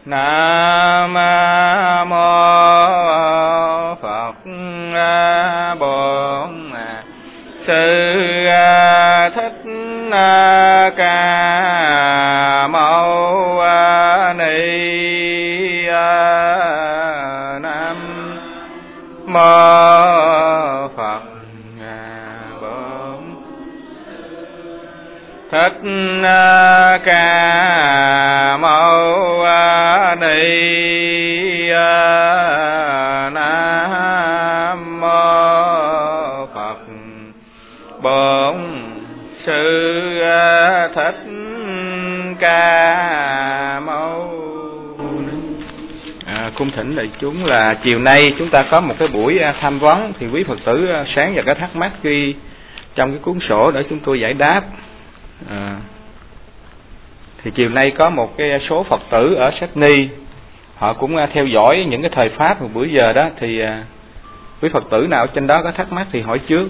Nam mô Phật Bổn Sư Thích Ca Mâu Ni. Nam mô Phật Bổn Thích Ca Mâu Ni. Nam mô Phật Bổn Sư Thích Ca Mâu Ni. Cung thỉnh đại chúng là chiều nay chúng ta có một cái buổi tham vấn, thì quý Phật tử sáng giờ có thắc mắc ghi trong cái cuốn sổ để chúng tôi giải đáp. Thì chiều nay có một cái số Phật tử ở Sydney, họ cũng theo dõi những cái thời pháp một buổi giờ đó, thì quý Phật tử nào trên đó có thắc mắc thì hỏi trước.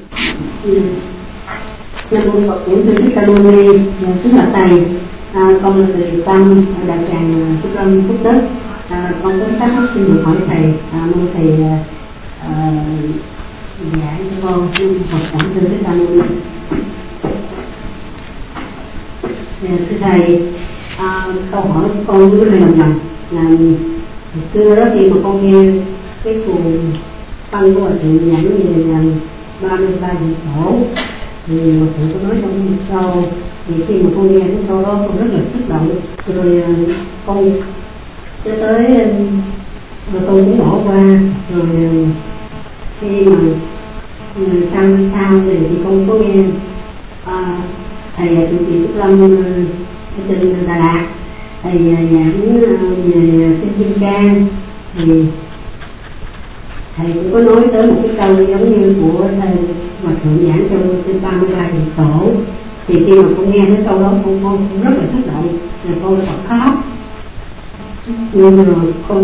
Nam mô Phật Bổn Sư Thích Ca Mâu Ni. Kính bạch thầy, con là từ Tâm, đạo tràng Phúc Lâm, Phúc Đức. Con có thắc mắc xin được hỏi thầy, mong thầy giải cho con Phật Bổn Sư Thích Ca Mâu Ni. Thưa thầy, câu hỏi của con với thầy lần là xưa đó khi mà con nghe cái cuồng văn của thầy giảng về 33 vị tổ, thì thầy có nói trong một câu, thì khi mà con nghe cái câu đó con rất là xúc động, rồi con cho tới rồi con cũng bỏ qua, rồi khi mà sau thì con có nghe thầy trụ trì Phúc Lâm ở trên Đà Lạt, thầy giảng về sinh viên ca, thì thầy cũng có nói tới một cái câu giống như của thầy mà thượng giảng trong trên 33 vị tổ. Thì khi mà con nghe cái câu đó con rất là xúc động, rồi con thật khóc. Nhưng rồi con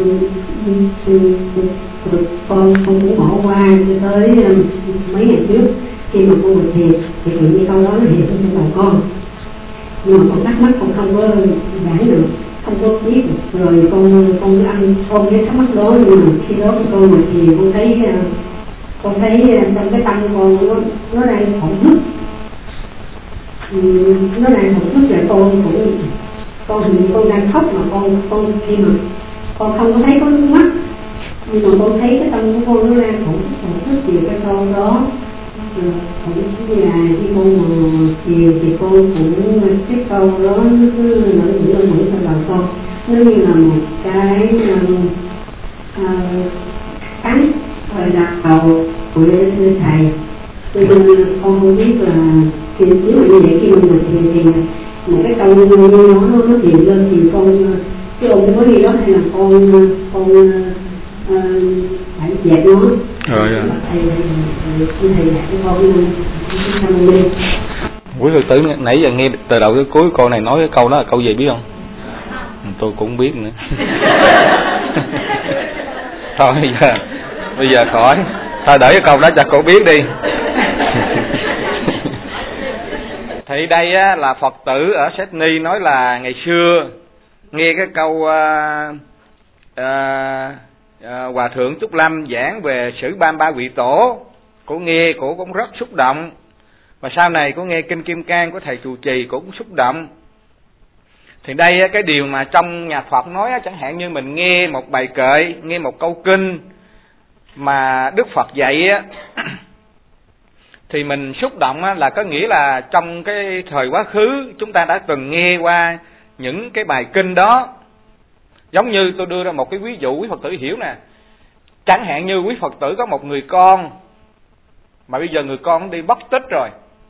cũng bỏ qua cho tới mấy ngày trước khi mà con được thiệt, thì tự nhiên câu đó nó hiện trong đầu con, nhưng mà con thắc mắc con không có giảng được, không có biết được. Rồi con ăn ôm cái thắc mắc đó, nhưng mà khi đó con mà thì con thấy trong cái tâm con nó đang thổn thức, rồi con đang khóc, mà con khi mà con không có thấy có nước mắt, nhưng mà con thấy cái tâm của con nó đang thổn thức về cái câu đó. Cũng là khi con mà chiều thì con cũng cái câu đó nó cứ nổi trong đầu con, nó như là một cái cắn rồi đặt đầu của thầy. Cho nên con không biết là khi nếu mà như vậy khi mà thì một cái câu như nó hiện lên thì con cái ôm cái gì đó, hay là con phải dẹp nó. Quý Phật tử nãy giờ nghe từ đầu tới cuối câu này nói cái câu đó là câu gì biết không? Tôi cũng không biết nữa. Thôi bây giờ khỏi, thôi đợi cái câu đó cho cô biết đi. Thì đây á, là Phật tử ở Sydney nói là ngày xưa nghe cái câu Hòa thượng Trúc Lâm giảng về sử 33 vị tổ, cô nghe cô cũng rất xúc động. Và sau này cô nghe kinh Kim Cang của thầy trụ trì cô cũng xúc động. Thì đây cái điều mà trong nhà Phật nói, chẳng hạn như mình nghe một bài kệ, nghe một câu kinh mà Đức Phật dạy á, thì mình xúc động là có nghĩa là trong cái thời quá khứ chúng ta đã từng nghe qua những cái bài kinh đó. Giống như tôi đưa ra một cái ví dụ quý Phật tử hiểu nè. Chẳng hạn như quý Phật tử có một người con, mà bây giờ người con đi mất tích rồi,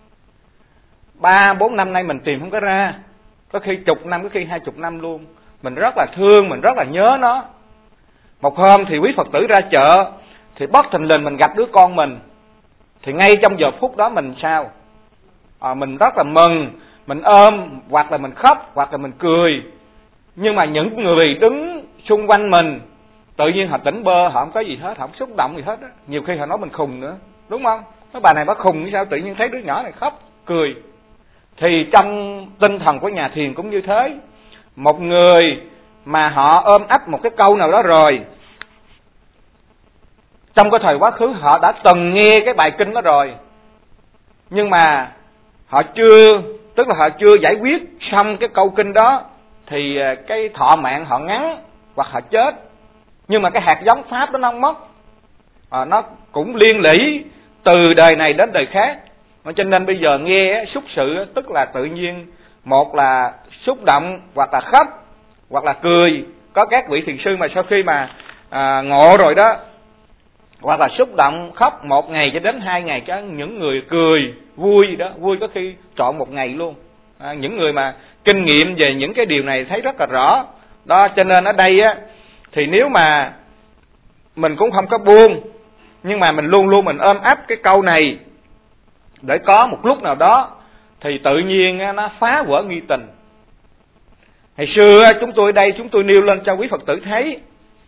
3-4 năm nay mình tìm không có ra, có khi 10 năm, có khi 20 năm luôn. Mình rất là thương, mình rất là nhớ nó. Một hôm thì quý Phật tử ra chợ, thì bất thình lình mình gặp đứa con mình. Thì ngay trong giờ phút đó mình sao? Mình rất là mừng, mình ôm, hoặc là mình khóc, hoặc là mình cười. Nhưng mà những người đứng xung quanh mình tự nhiên họ tỉnh bơ, họ không có gì hết, họ không xúc động gì hết á. Nhiều khi họ nói mình khùng nữa, đúng không? Cái bà này bà khùng như sao tự nhiên thấy đứa nhỏ này khóc, cười. Thì trong tinh thần của nhà thiền cũng như thế. Một người mà họ ôm ấp một cái câu nào đó rồi, trong cái thời quá khứ họ đã từng nghe cái bài kinh đó rồi, nhưng mà họ chưa, tức là họ chưa giải quyết xong cái câu kinh đó, thì cái thọ mạng họ ngắn hoặc họ chết. Nhưng mà cái hạt giống pháp đó nó không mất, nó cũng liên lỉ từ đời này đến đời khác. Cho nên bây giờ nghe xúc sự, tức là tự nhiên, một là xúc động hoặc là khóc hoặc là cười. Có các vị thiền sư mà sau khi mà ngộ rồi đó, hoặc là xúc động khóc 1 ngày cho đến 2 ngày, cho những người cười vui đó, vui có khi trọn 1 ngày luôn. Những người mà kinh nghiệm về những cái điều này thấy rất là rõ đó. Cho nên ở đây á, thì nếu mà mình cũng không có buông, nhưng mà mình luôn luôn mình ôm ấp cái câu này, để có một lúc nào đó thì tự nhiên nó phá vỡ nghi tình. Hồi xưa chúng tôi ở đây, chúng tôi nêu lên cho quý Phật tử thấy.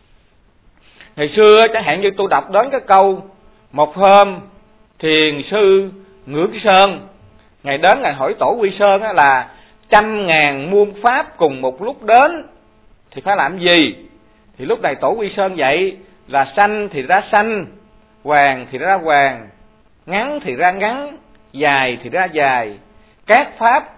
Hồi xưa chẳng hạn như tôi đọc đến cái câu: một hôm thiền sư Ngưỡng Sơn ngày đến ngày hỏi tổ Quy Sơn là 100.000 muôn pháp cùng một lúc đến thì phải làm gì? Thì lúc này tổ Quy Sơn dạy là sanh thì ra sanh, hoàng thì ra hoàng, ngắn thì ra ngắn, dài thì ra dài. Các pháp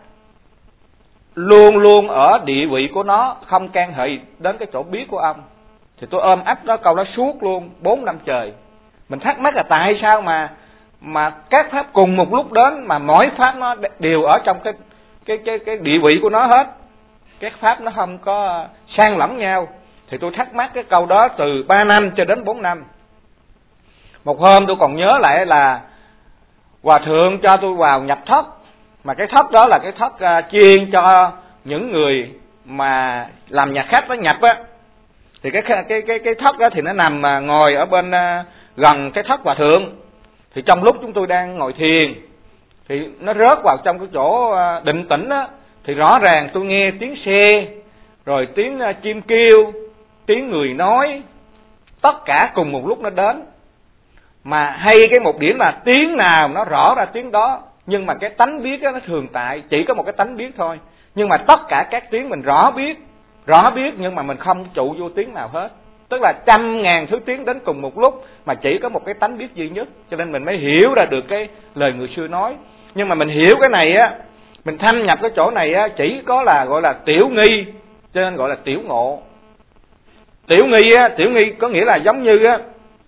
luôn luôn ở địa vị của nó, không can hệ đến cái chỗ biết của ông. Thì tôi ôm ấp đó câu đó suốt luôn 4 năm trời. Mình thắc mắc là tại sao mà các pháp cùng một lúc đến, mà mỗi pháp nó đều ở trong cái địa vị của nó hết. Các pháp nó không có sang lẫn nhau. Thì tôi thắc mắc cái câu đó từ 3 năm cho đến 4 năm. Một hôm tôi còn nhớ lại là Hòa Thượng cho tôi vào nhập thất. Mà cái thất đó là cái thất chuyên cho những người mà làm nhà khách nó nhập á. Thì cái thất đó thì nó nằm ngồi ở bên gần cái thất Hòa Thượng. Thì trong lúc chúng tôi đang ngồi thiền thì nó rớt vào trong cái chỗ định tĩnh á, thì rõ ràng tôi nghe tiếng xe, rồi tiếng chim kêu, tiếng người nói, tất cả cùng một lúc nó đến. Mà hay cái một điểm là tiếng nào nó rõ ra tiếng đó, nhưng mà cái tánh biết đó, nó thường tại chỉ có một cái tánh biết thôi. Nhưng mà tất cả các tiếng mình rõ biết nhưng mà mình không trụ vô tiếng nào hết. Tức là 100.000 thứ tiếng đến cùng một lúc mà chỉ có một cái tánh biết duy nhất. Cho nên mình mới hiểu ra được cái lời người xưa nói. Nhưng mà mình hiểu cái này á, mình thâm nhập cái chỗ này á, chỉ có là gọi là tiểu nghi, cho nên gọi là tiểu ngộ. Tiểu nghi á, tiểu nghi có nghĩa là giống như á,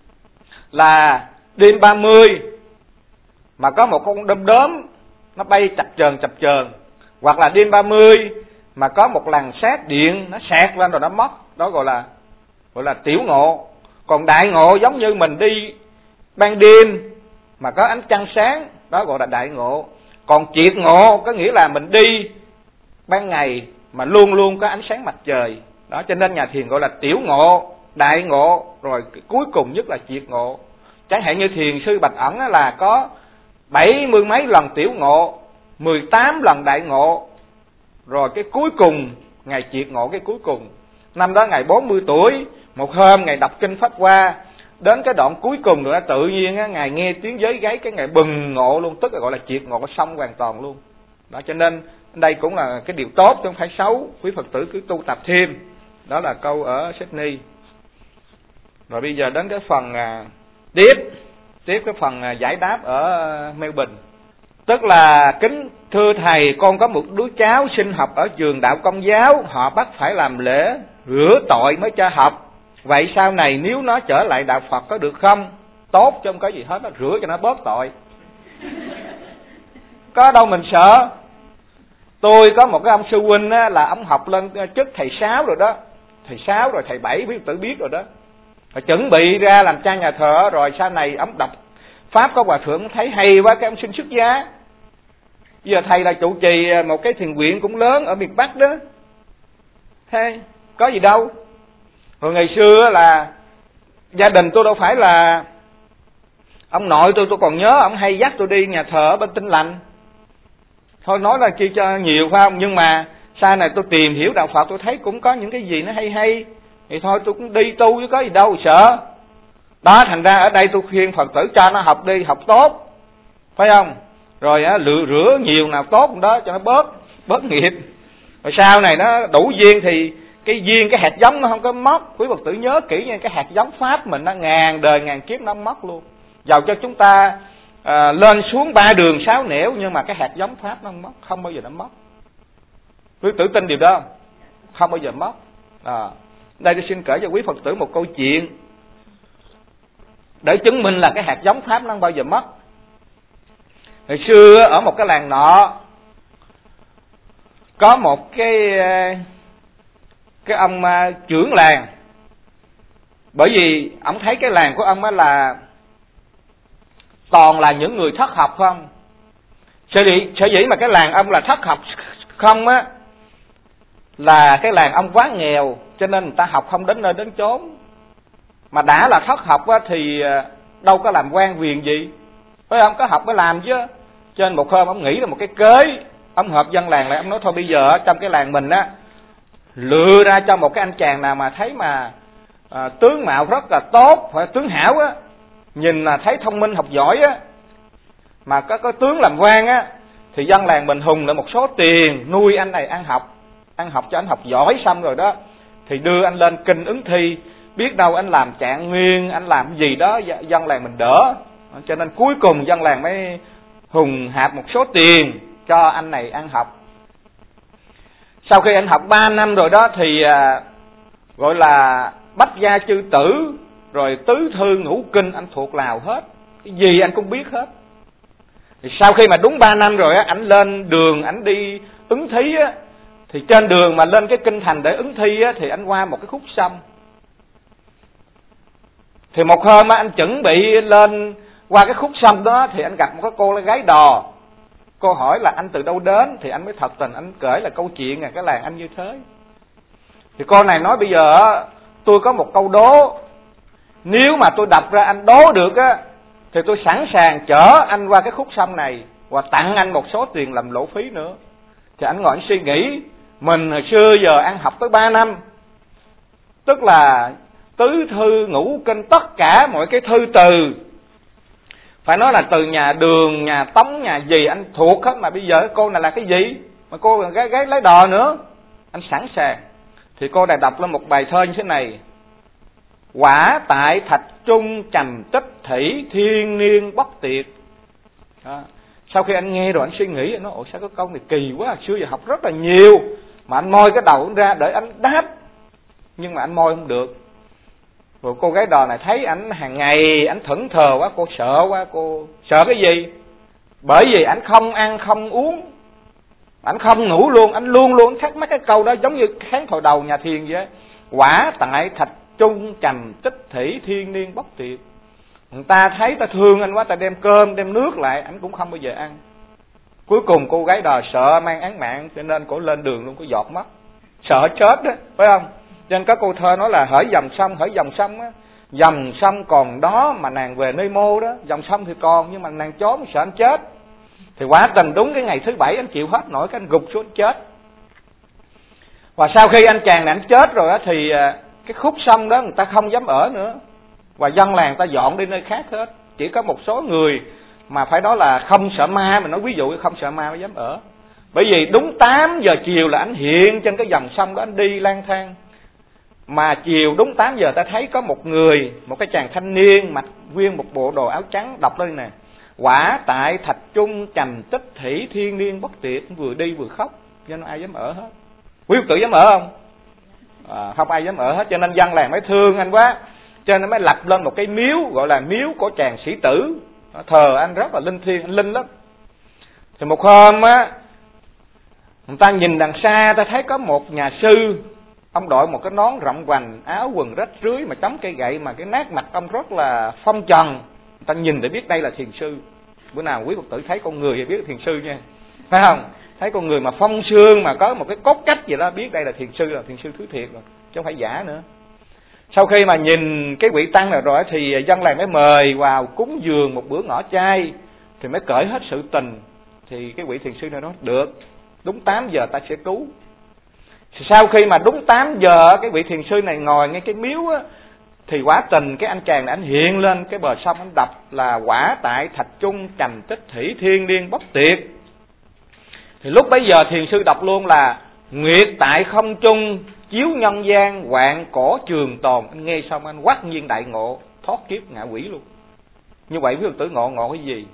là đêm 30 mà có một con đom đóm nó bay chập chờn, hoặc là đêm 30 mà có một làn sét điện nó sẹt lên rồi nó mất, đó gọi là tiểu ngộ. Còn đại ngộ giống như mình đi ban đêm mà có ánh trăng sáng, đó gọi là đại ngộ. Còn triệt ngộ có nghĩa là mình đi ban ngày mà luôn luôn có ánh sáng mặt trời. Đó, cho nên nhà thiền gọi là tiểu ngộ, đại ngộ, rồi cuối cùng nhất là triệt ngộ. Chẳng hạn như thiền sư Bạch Ẩn là có 70 mấy lần tiểu ngộ, 18 lần đại ngộ, rồi cái cuối cùng ngày triệt ngộ. Cái cuối cùng năm đó ngày 40 tuổi, một hôm ngày đọc kinh Pháp Hoa, đến cái đoạn cuối cùng rồi tự nhiên ngài nghe tiếng giới gáy, cái ngày bừng ngộ luôn, tức là gọi là triệt ngộ xong hoàn toàn luôn. Đó, cho nên đây cũng là cái điều tốt chứ không phải xấu. Quý Phật tử cứ tu tập thêm. Đó là câu ở Sydney. Rồi bây giờ đến cái phần tiếp cái phần giải đáp ở Melbourne. Tức là kính thưa thầy, con có một đứa cháu sinh học ở trường đạo Công giáo, họ bắt phải làm lễ rửa tội mới cho học. Vậy sau này nếu nó trở lại đạo Phật có được không? Tốt chứ không có gì hết, nó rửa cho nó bớt tội. Có đâu mình sợ. Tôi có một cái ông sư huynh á, là ông học lên chức thầy 6 rồi đó. Thầy 6 rồi thầy 7 quý tử biết rồi đó. Rồi chuẩn bị ra làm cha nhà thờ, rồi sau này ông đọc Pháp có Hòa Thượng thấy hay quá, cái ông xin xuất gia. Bây giờ thầy là trụ trì một cái thiền viện cũng lớn ở miền Bắc đó. Hay, có gì đâu. Hồi ngày xưa là gia đình tôi đâu phải là ông nội tôi còn nhớ ông hay dắt tôi đi nhà thờ ở bên Tinh Lành. Thôi nói là chi cho nhiều phải không? Nhưng mà sau này tôi tìm hiểu đạo Phật tôi thấy cũng có những cái gì nó hay. Thì thôi tôi cũng đi tu chứ có gì đâu sợ. Đó, thành ra ở đây tôi khuyên Phật tử cho nó học đi, học tốt. Phải không? Rồi rửa nhiều nào tốt đó cho nó bớt nghiệp. Rồi sau này nó đủ duyên thì cái viên, cái hạt giống nó không có mất. Quý Phật tử nhớ kỹ nha, cái hạt giống pháp mình nó ngàn đời ngàn kiếp nó không mất luôn. Dầu cho chúng ta lên xuống 3 đường 6 nẻo, nhưng mà cái hạt giống pháp nó không mất, không bao giờ nó mất. Quý tử tin điều đó không? Không bao giờ mất. Đây tôi xin kể cho quý Phật tử một câu chuyện để chứng minh là cái hạt giống pháp nó không bao giờ mất. Hồi xưa ở một cái làng nọ có một cái ông trưởng làng. Bởi vì ông thấy cái làng của ông là toàn là những người thất học không. Sở dĩ mà cái làng ông là thất học không á, là cái làng ông quá nghèo, cho nên người ta học không đến nơi đến chốn. Mà đã là thất học á thì đâu có làm quan quyền gì, phải không? Có học mới làm chứ. Cho nên một hôm ông nghĩ là một cái kế, ông họp dân làng lại, ông nói thôi bây giờ trong cái làng mình á, lựa ra cho một cái anh chàng nào mà thấy mà tướng mạo rất là tốt, phải tướng hảo á, nhìn là thấy thông minh học giỏi á, mà có tướng làm quan á, thì dân làng mình hùng lại một số tiền nuôi anh này ăn học cho anh học giỏi. Xong rồi đó thì đưa anh lên kinh ứng thi, biết đâu anh làm trạng nguyên, anh làm gì đó dân làng mình đỡ. Cho nên cuối cùng dân làng mới hùng hạp một số tiền cho anh này ăn học. Sau khi anh học 3 năm rồi đó thì gọi là bách gia chư tử, rồi tứ thư ngũ kinh anh thuộc lào hết, cái gì anh cũng biết hết. Thì sau khi mà đúng 3 năm rồi á, ảnh lên đường ảnh đi ứng thí á, thì trên đường mà lên cái kinh thành để ứng thi á, thì anh qua một cái khúc sông. Thì một hôm á, anh chuẩn bị lên qua cái khúc sông đó thì anh gặp một cái cô gái đò. Cô hỏi là anh từ đâu đến, thì anh mới thật tình anh kể là câu chuyện cái làng anh như thế. Thì cô này nói bây giờ tôi có một câu đố, nếu mà tôi đọc ra anh đố được á, thì tôi sẵn sàng chở anh qua cái khúc sông này và tặng anh một số tiền làm lộ phí nữa. Thì anh ngồi anh suy nghĩ, mình hồi xưa giờ ăn học tới 3 năm, tức là tứ thư ngũ kinh tất cả mọi cái thư từ, phải nói là từ nhà Đường, nhà Tống, nhà gì anh thuộc hết. Mà bây giờ cô này là cái gì mà cô là gái lái đò nữa. Anh sẵn sàng. Thì cô này đọc lên một bài thơ như thế này: quả tại thạch trung trầm tích thủy, thiên niên bất tiệt. Sau khi anh nghe rồi anh suy nghĩ, anh nói ủa sao cái câu này kỳ quá, xưa giờ học rất là nhiều mà anh moi cái đầu ra để anh đáp, nhưng mà anh moi không được. Rồi cô gái đò này thấy ảnh hàng ngày ảnh thẫn thờ quá, cô sợ quá. Cô sợ cái gì? Bởi vì ảnh không ăn không uống, ảnh không ngủ luôn, ảnh luôn luôn thắc mắc cái câu đó, giống như kháng thổi đầu nhà thiền vậy. Quả tại thạch trung trầm tích thủy, thiên niên bất tiệt. Người ta thấy ta thương anh quá, ta đem cơm đem nước lại, ảnh cũng không bao giờ ăn. Cuối cùng cô gái đò sợ mang án mạng, cho nên cổ lên đường luôn, có giọt mắt, sợ chết đó, phải không? Cho nên có câu thơ nói là hỡi dòng sông á, dòng sông còn đó mà nàng về nơi mô đó. Dòng sông thì còn, nhưng mà nàng trốn sợ anh chết. Thì quả tình đúng cái ngày thứ 7 anh chịu hết nổi, cái anh gục xuống chết. Và sau khi anh chàng này anh chết rồi á, thì cái khúc sông đó người ta không dám ở nữa, và dân làng ta dọn đi nơi khác hết. Chỉ có một số người mà phải nói là không sợ ma, mình nói ví dụ không sợ ma mới dám ở. Bởi vì đúng 8 giờ chiều là anh hiện trên cái dòng sông đó, anh đi lang thang. Mà chiều đúng 8 giờ ta thấy có một người, một cái chàng thanh niên mặc nguyên một bộ đồ áo trắng, đọc lên nè: quả tại thạch trung trầm tích thủy, thiên niên bất tiệt. Vừa đi vừa khóc, cho nên ai dám ở hết. Quý Phật tử dám ở không? Không ai dám ở hết. Cho nên dân làng mới thương anh quá, cho nên mới lập lên một cái miếu, gọi là miếu của chàng sĩ tử, thờ anh rất là linh thiêng, anh linh lắm. Thì một hôm á, người ta nhìn đằng xa, ta thấy có một nhà sư, ông đội một cái nón rộng vành, áo quần rách rưới mà chống cây gậy, mà cái nét mặt ông rất là phong trần. Người ta nhìn để biết đây là thiền sư. Bữa nào quý Phật tử thấy con người thì biết thiền sư nha, phải không? Thấy con người mà phong sương, mà có một cái cốt cách gì đó, biết đây là thiền sư thứ thiệt rồi, chứ không phải giả nữa. Sau khi mà nhìn cái vị tăng này rồi thì dân làng mới mời vào cúng dường một bữa ngõ chay, thì mới cởi hết sự tình. Thì cái vị thiền sư này nói được, đúng 8 giờ ta sẽ cứu. Sau khi mà đúng 8 giờ cái vị thiền sư này ngồi ngay cái miếu á, thì quả tình cái anh chàng này anh hiện lên cái bờ sông, anh đọc là quả tại thạch trung trầm tích thủy, thiên niên bất tiệt. Thì lúc bấy giờ thiền sư đọc luôn là nguyệt tại không trung chiếu nhân gian hoạn cổ trường tồn. Anh nghe xong anh quát nhiên đại ngộ, thoát kiếp ngạ quỷ luôn. Như vậy quý Phật tử ngộ cái gì?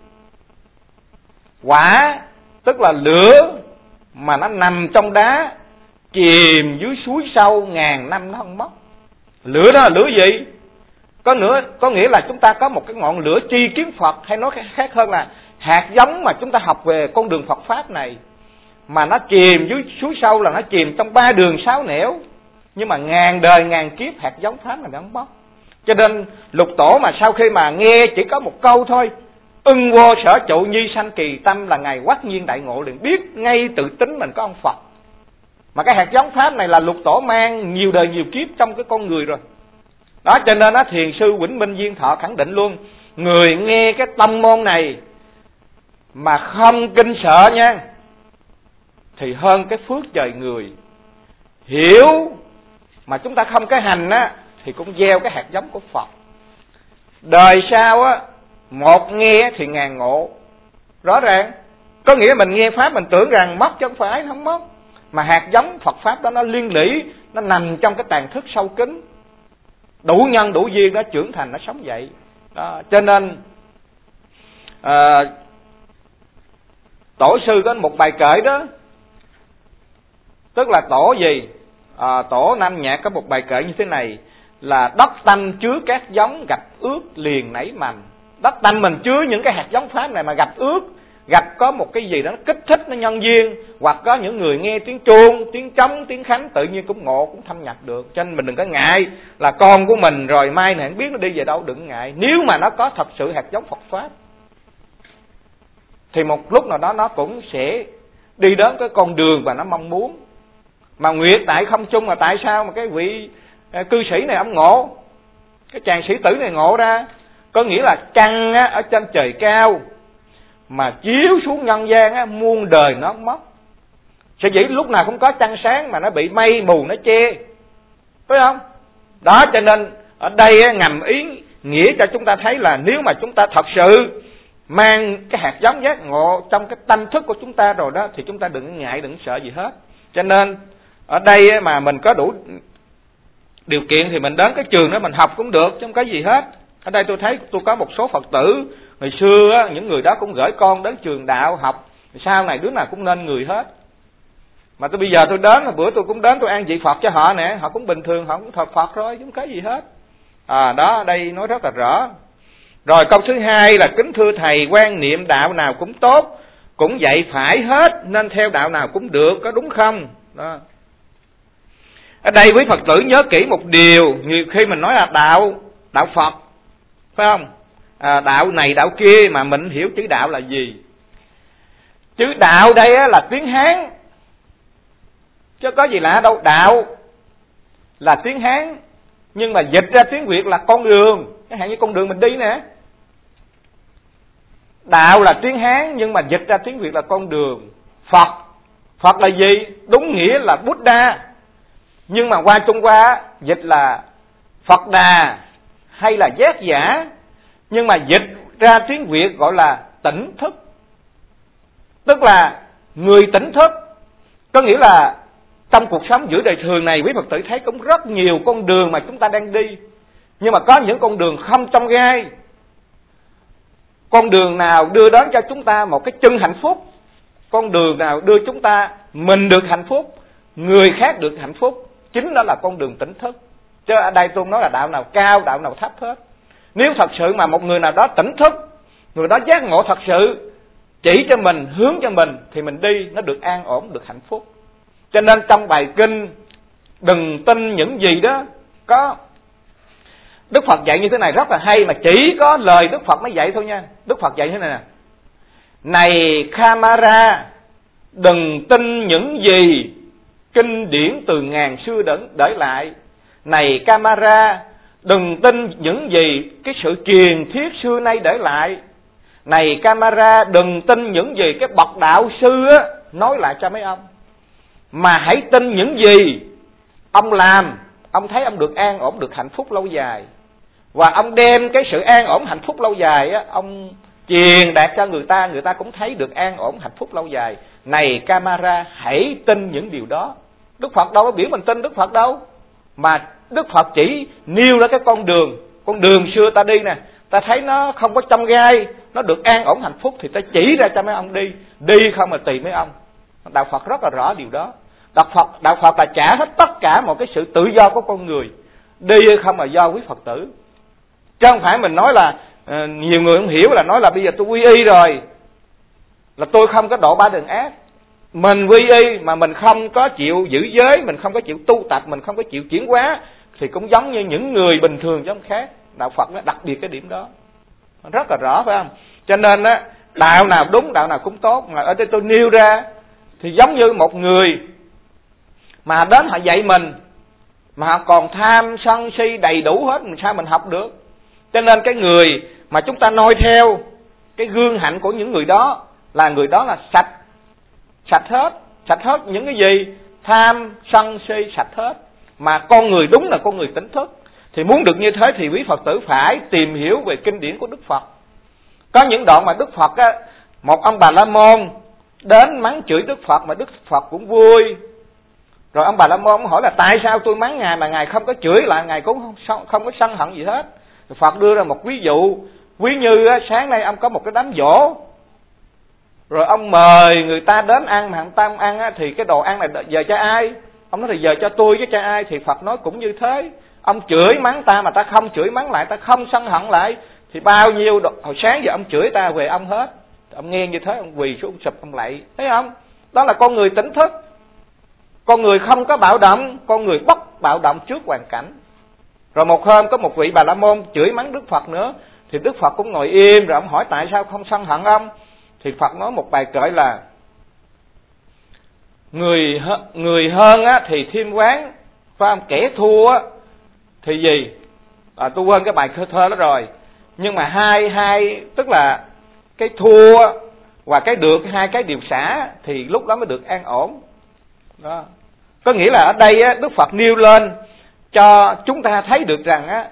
Quả tức là lửa mà nó nằm trong đá, chìm dưới suối sâu ngàn năm nó không mất. Lửa đó là lửa gì? Có nghĩa là chúng ta có một cái ngọn lửa tri kiến Phật, hay nói khác hơn là hạt giống mà chúng ta học về con đường Phật Pháp này, mà nó chìm dưới suối sâu là nó chìm trong 3 đường 6 nẻo, nhưng mà ngàn đời ngàn kiếp hạt giống Pháp này nó không mất. Cho nên Lục Tổ mà sau khi mà nghe chỉ có một câu thôi, ưng vô sở trụ nhi sanh kỳ tâm, là Ngài quát nhiên đại ngộ liền biết ngay tự tính mình có ông Phật. Mà cái hạt giống Pháp này là Lục Tổ mang nhiều đời nhiều kiếp trong cái con người rồi. Đó, cho nên đó, Thiền sư Vĩnh Minh Duyên Thọ khẳng định luôn, người nghe cái tông môn này mà không kinh sợ nha, thì hơn cái phước trời người. Hiểu mà chúng ta không cái hành á, thì cũng gieo cái hạt giống của Phật. Đời sau á, một nghe thì ngàn ngộ. Rõ ràng, có nghĩa mình nghe Pháp mình tưởng rằng mất chứ không phải, không mất. Mà hạt giống Phật Pháp đó nó liên lỉ, nó nằm trong cái tàn thức sâu kín. Đủ nhân đủ duyên nó trưởng thành, nó sống dậy đó. Cho nên tổ sư có một bài kệ đó, tức là tổ gì? Tổ Nam Nhạc có một bài kệ như thế này, là đất tanh chứa các giống, gặp ước liền nảy mầm. Đất tanh mình chứa những cái hạt giống Pháp này, mà gặp ước, gặp có một cái gì đó nó kích thích, nó nhân duyên, hoặc có những người nghe tiếng chuông, tiếng trống, tiếng khánh tự nhiên cũng ngộ, cũng thâm nhập được. Cho nên mình đừng có ngại là con của mình rồi mai này không biết nó đi về đâu, đừng ngại. Nếu mà nó có thật sự hạt giống Phật Pháp thì một lúc nào đó nó cũng sẽ đi đến cái con đường mà nó mong muốn. Mà nguyệt tại không chung, mà tại sao mà cái vị cư sĩ này ông ngộ, cái chàng sĩ tử này ngộ ra? Có nghĩa là trăng á, ở trên trời cao mà chiếu xuống nhân gian á, muôn đời nó không mất. Sở dĩ lúc nào cũng có trăng sáng mà nó bị mây mù nó che, phải không? Đó, cho nên ở đây á, ngầm ý nghĩa cho chúng ta thấy là nếu mà chúng ta thật sự mang cái hạt giống giác ngộ trong cái tâm thức của chúng ta rồi đó, thì chúng ta đừng ngại, đừng sợ gì hết. Cho nên ở đây á, mà mình có đủ điều kiện thì mình đến cái trường đó mình học cũng được, chứ không có gì hết. Ở đây tôi thấy tôi có một số Phật tử ngày xưa á, những người đó cũng gửi con đến trường đạo học, sau này đứa nào cũng nên người hết. Mà bây giờ tôi đến, bữa tôi cũng đến tôi an vị Phật cho họ nè, họ cũng bình thường, họ cũng thờ Phật thôi, chứ không có gì hết. Đó, ở đây nói rất là rõ. Rồi câu thứ hai là kính thưa thầy, quan niệm đạo nào cũng tốt, cũng dạy phải hết, nên theo đạo nào cũng được, có đúng không? Đó. Ở đây quý Phật tử nhớ kỹ một điều, nhiều khi mình nói là đạo Phật, phải không? Đạo này đạo kia, mà mình hiểu chữ đạo là gì. Chữ đạo đây là tiếng Hán, chứ có gì lạ đâu. Đạo là tiếng Hán, nhưng mà dịch ra tiếng Việt là con đường, chẳng hạn như con đường mình đi nè. Đạo là tiếng Hán, nhưng mà dịch ra tiếng Việt là con đường. Phật là gì? Đúng nghĩa là Buddha, nhưng mà qua Trung Hoa dịch là Phật Đà hay là giác giả, nhưng mà dịch ra tiếng Việt gọi là tỉnh thức, tức là người tỉnh thức. Có nghĩa là trong cuộc sống giữa đời thường này, quý Phật tử thấy cũng rất nhiều con đường mà chúng ta đang đi, nhưng mà có những con đường không trong gai. Con đường nào đưa đến cho chúng ta một cái chân hạnh phúc, con đường nào đưa chúng ta mình được hạnh phúc, người khác được hạnh phúc, chính đó là con đường tỉnh thức. Chứ ở đây tôi nói là đạo nào cao, đạo nào thấp hết. Nếu thật sự mà một người nào đó tỉnh thức, người đó giác ngộ thật sự, chỉ cho mình, hướng cho mình, thì mình đi nó được an ổn, được hạnh phúc. Cho nên trong bài kinh đừng tin những gì đó, có Đức Phật dạy như thế này rất là hay, mà chỉ có lời Đức Phật mới dạy thôi nha. Đức Phật dạy thế này nè: này Kamara, đừng tin những gì kinh điển từ ngàn xưa để lại. Này Kamara, đừng tin những gì cái sự truyền thuyết xưa nay để lại. Này Kamara, đừng tin những gì cái bậc đạo sư nói lại cho mấy ông, mà hãy tin những gì ông làm, ông thấy ông được an ổn, được hạnh phúc lâu dài, và ông đem cái sự an ổn hạnh phúc lâu dài ông truyền đạt cho người ta cũng thấy được an ổn hạnh phúc lâu dài. Này Kamara, hãy tin những điều đó. Đức Phật đâu có biểu mình tin Đức Phật đâu, mà Đức Phật chỉ nêu ra cái con đường xưa ta đi nè, ta thấy nó không có chông gai, nó được an ổn hạnh phúc thì ta chỉ ra cho mấy ông đi không mà tùy mấy ông. Đạo Phật rất là rõ điều đó. Đạo Phật là trả hết tất cả một cái sự tự do của con người, đi hay không là do quý Phật tử. Chứ không phải mình nói là nhiều người không hiểu là nói là bây giờ tôi quy y rồi là tôi không có độ ba đường ác. Mình quy y mà mình không có chịu giữ giới, mình không có chịu tu tập, mình không có chịu chuyển hóa thì cũng giống như những người bình thường chứ không khác. Đạo Phật nó đặc biệt cái điểm đó rất là rõ, phải không? Cho nên á, đạo nào đúng, đạo nào cũng tốt. Mà ở đây tôi nêu ra thì giống như một người mà đến họ dạy mình mà họ còn tham sân si đầy đủ hết, sao mình học được? Cho nên cái người mà chúng ta noi theo cái gương hạnh của những người đó là sạch hết những cái gì tham sân si, sạch hết. Mà con người đúng là con người tỉnh thức. Thì muốn được như thế thì quý Phật tử phải tìm hiểu về kinh điển của Đức Phật. Có những đoạn mà Đức Phật á, một ông Bà La Môn đến mắng chửi Đức Phật mà Đức Phật cũng vui. Rồi ông Bà La Môn hỏi là tại sao tôi mắng Ngài mà Ngài không có chửi lại, Ngài cũng không có sân hận gì hết. Rồi Phật đưa ra một ví dụ, ví như á, sáng nay ông có một cái đám giỗ, rồi ông mời người ta đến ăn mà người ta không ăn á, thì cái đồ ăn này giờ cho ai? Ông nói thì giờ cho tôi chứ cho ai? Thì Phật nói cũng như thế. Ông chửi mắng ta mà ta không chửi mắng lại, ta không sân hận lại, thì bao nhiêu hồi sáng giờ ông chửi ta về ông hết. Ông nghe như thế ông quỳ xuống sụp ông lạy, thấy không? Đó là con người tỉnh thức. Con người không có bạo động, con người bất bạo động trước hoàn cảnh. Rồi một hôm có một vị Bà La Môn chửi mắng Đức Phật nữa, thì Đức Phật cũng ngồi im, rồi ông hỏi tại sao không sân hận ông? Thì Phật nói một bài kệ là người hơn á thì thiên quán, phải không? Kẻ thua á thì gì? Tôi quên cái bài thơ đó rồi. Nhưng mà hai tức là cái thua và cái được, hai cái đều xả thì lúc đó mới được an ổn. Đó. Có nghĩa là ở đây á, Đức Phật nêu lên cho chúng ta thấy được rằng á,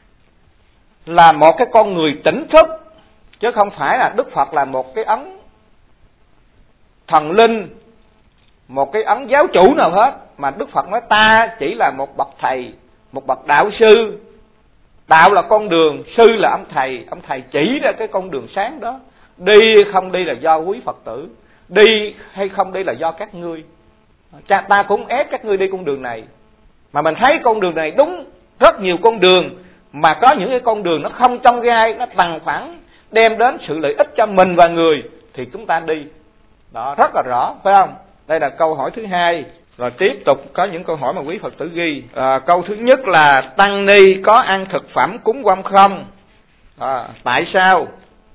là một cái con người tỉnh thức, chứ không phải là Đức Phật là một cái ấn thần linh, một cái ấn giáo chủ nào hết. Mà Đức Phật nói ta chỉ là một bậc thầy, một bậc đạo sư. Đạo là con đường, sư là ông thầy chỉ ra cái con đường sáng đó. Đi không đi là do quý Phật tử, đi hay không đi là do các ngươi. Cha ta cũng ép các ngươi đi con đường này, mà mình thấy con đường này đúng rất nhiều con đường, mà có những cái con đường nó không trong gai, nó bằng phẳng, đem đến sự lợi ích cho mình và người thì chúng ta đi. Đó, rất là rõ, phải không? Đây là câu hỏi thứ hai. Rồi tiếp tục có những câu hỏi mà quý Phật tử ghi. Câu thứ nhất là tăng ni có ăn thực phẩm cúng quăm không? Tại sao?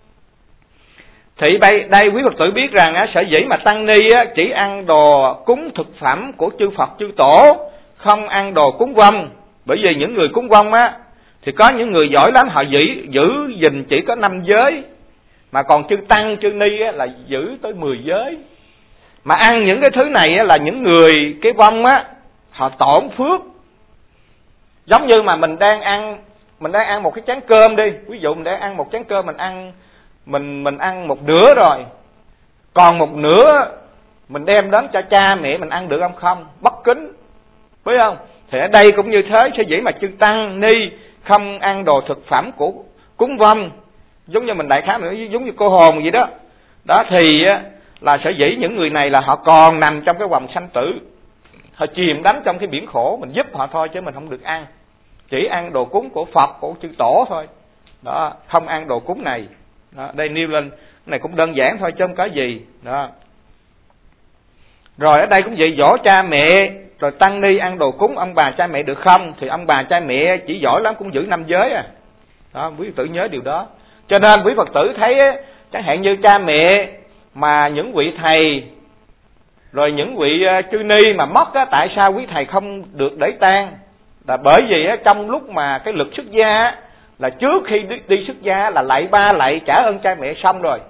Thì đây quý Phật tử biết rằng sở dĩ mà tăng ni chỉ ăn đồ cúng thực phẩm của chư Phật chư Tổ, không ăn đồ cúng quăm. Bởi vì những người cúng quăm thì có những người giỏi lắm, họ giữ gìn chỉ có 5 giới, mà còn chư tăng chư ni là giữ tới 10 giới. Mà ăn những cái thứ này là những người cái vong họ tổn phước. Giống như mà mình đang ăn một cái chén cơm đi, ví dụ mình đang ăn một chén cơm, mình ăn một nửa rồi, còn một nửa mình đem đến cho cha mẹ mình ăn được không? Bất kính, phải không? Thì ở đây cũng như thế, sở dĩ mà chư tăng ni không ăn đồ thực phẩm của cúng vong, giống như mình đại khái giống như cô hồn vậy đó. Đó thì là sở dĩ những người này là họ còn nằm trong cái vòng sanh tử, họ chìm đắm trong cái biển khổ, mình giúp họ thôi chứ mình không được ăn. Chỉ ăn đồ cúng của Phật, của chư Tổ thôi. Đó, không ăn đồ cúng này. Đó, đây nêu lên, cái này cũng đơn giản thôi chứ không có gì. Đó. Rồi ở đây cũng vậy, dỗ cha mẹ, rồi tăng ni ăn đồ cúng ông bà cha mẹ được không? Thì ông bà cha mẹ chỉ giỏi lắm cũng giữ 5 giới à. Đó, quý Phật tử nhớ điều đó. Cho nên quý Phật tử thấy chẳng hạn như cha mẹ mà những vị thầy, rồi những vị chư ni mà mất tại sao quý thầy không được để tang? Là bởi vì trong lúc mà cái lực xuất gia là trước khi đi xuất gia là lạy 3 lạy trả ơn cha mẹ xong rồi.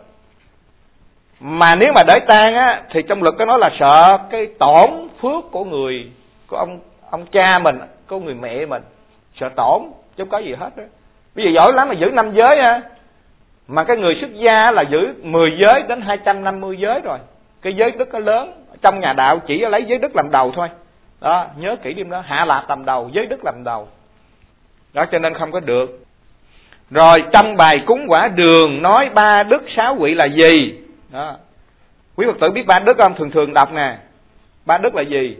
Mà nếu mà để tang thì trong lực có nói là sợ cái tổn phước của người, của ông cha mình, của người mẹ mình, sợ tổn chứ không có gì hết đó. Bây giờ giỏi lắm mà giữ 5 giới mà cái người xuất gia là giữ 10 giới đến 250 giới rồi. Cái giới đức nó lớn, trong nhà đạo chỉ lấy giới đức làm đầu thôi. Đó, nhớ kỹ đêm đó, hạ lạc làm đầu, giới đức làm đầu. Đó, cho nên không có được. Rồi trong bài cúng quả đường nói 3 đức 6 vị là gì? Đó. Quý Phật tử biết 3 đức không? Thường thường đọc nè. 3 đức là gì?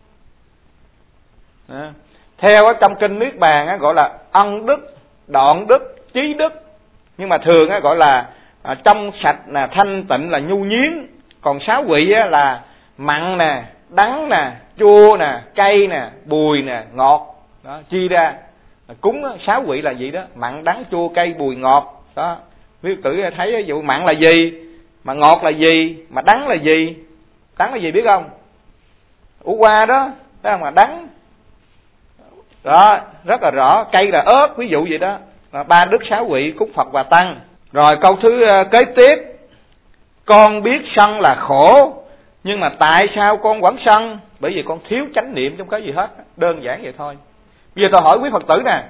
Đó. Theo ở trong kinh Niết Bàn á, gọi là ân đức, đoạn đức, trí đức. Nhưng mà thường á, gọi là trong sạch nè, thanh tịnh là nhu nhiến. Còn 6 vị á, là mặn nè, đắng nè, chua nè, cay nè, bùi nè, ngọt. Đó, chia ra. Cúng 6 vị là gì đó? Mặn, đắng, chua, cay, bùi, ngọt. Đó. Quý Phật tử thấy ví dụ mặn là gì? Mà ngọt là gì? Mà đắng là gì? Đắng là gì biết không? Ủ qua đó, thấy không? Mà đắng. Đó, rất là rõ. Cay là ớt, ví dụ vậy đó. 3 đức 6 vị cúng Phật và Tăng. Rồi câu thứ kế tiếp. Con biết sân là khổ, nhưng mà tại sao con vẫn sân? Bởi vì con thiếu chánh niệm trong cái gì hết. Đơn giản vậy thôi. Bây giờ tôi hỏi quý Phật tử nè.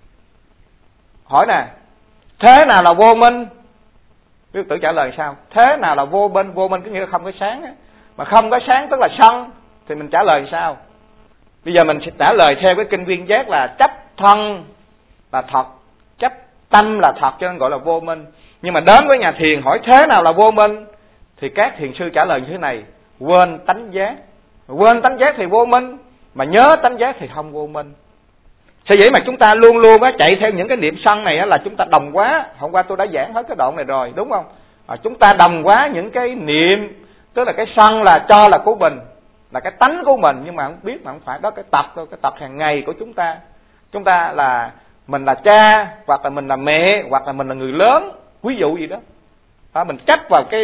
Hỏi nè, thế nào là vô minh? Quý Phật tử trả lời sao? Thế nào là vô minh? Vô minh có nghĩa là không có sáng á. Mà không có sáng tức là sân. Thì mình trả lời sao? Bây giờ mình sẽ trả lời theo cái kinh Viên Giác là chấp thân là thật, chấp tâm là thật, cho nên gọi là vô minh. Nhưng mà đến với nhà thiền hỏi thế nào là vô minh, thì các thiền sư trả lời như thế này: quên tánh giác. Quên tánh giác thì vô minh, mà nhớ tánh giác thì không vô minh. Sao vậy mà chúng ta luôn luôn chạy theo những cái niệm sân này là chúng ta đồng quá. Hôm qua tôi đã giảng hết cái đoạn này rồi, đúng không? Chúng ta đồng quá những cái niệm, tức là cái sân là cho là của mình, là cái tánh của mình, nhưng mà không biết mà không phải đó cái tập thôi, cái tập hàng ngày của chúng ta. Chúng ta là mình là cha, hoặc là mình là mẹ, hoặc là mình là người lớn, ví dụ gì đó. Mình chấp vào cái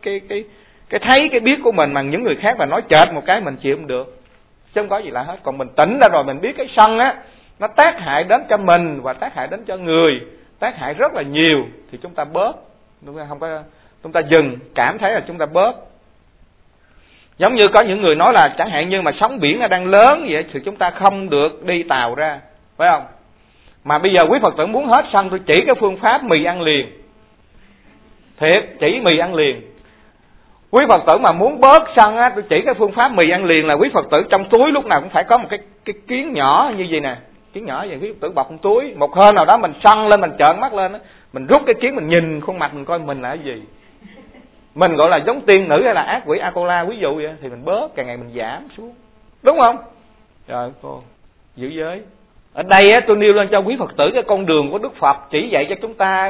thấy cái biết của mình, mà những người khác mà nói chệch một cái mình chịu không được, chứ không có gì lạ hết. Còn mình tỉnh ra rồi mình biết cái sân á nó tác hại đến cho mình và tác hại đến cho người, tác hại rất là nhiều, thì chúng ta bớt, không có, chúng ta dừng, cảm thấy là chúng ta bớt. Giống như có những người nói là chẳng hạn như mà sóng biển nó đang lớn vậy thì chúng ta không được đi tàu ra, phải không? Mà bây giờ quý Phật tử muốn hết sân, tôi chỉ cái phương pháp mì ăn liền. Thiệt, chỉ mì ăn liền. Quý Phật tử mà muốn bớt sân á, tôi chỉ cái phương pháp mì ăn liền là quý Phật tử trong túi lúc nào cũng phải có một cái kiến nhỏ như vậy nè. Kiến nhỏ vậy, quý Phật tử bọc trong túi. Một hôm nào đó mình sân lên, mình trợn mắt lên á, mình rút cái kiến, mình nhìn khuôn mặt mình coi mình là cái gì. Mình gọi là giống tiên nữ hay là ác quỷ A-cô-la ví dụ vậy, thì mình bớt, càng ngày mình giảm xuống. Đúng không? Trời cô, giữ giới. Ở đây á, tôi nêu lên cho quý Phật tử cái con đường của Đức Phật chỉ dạy cho chúng ta.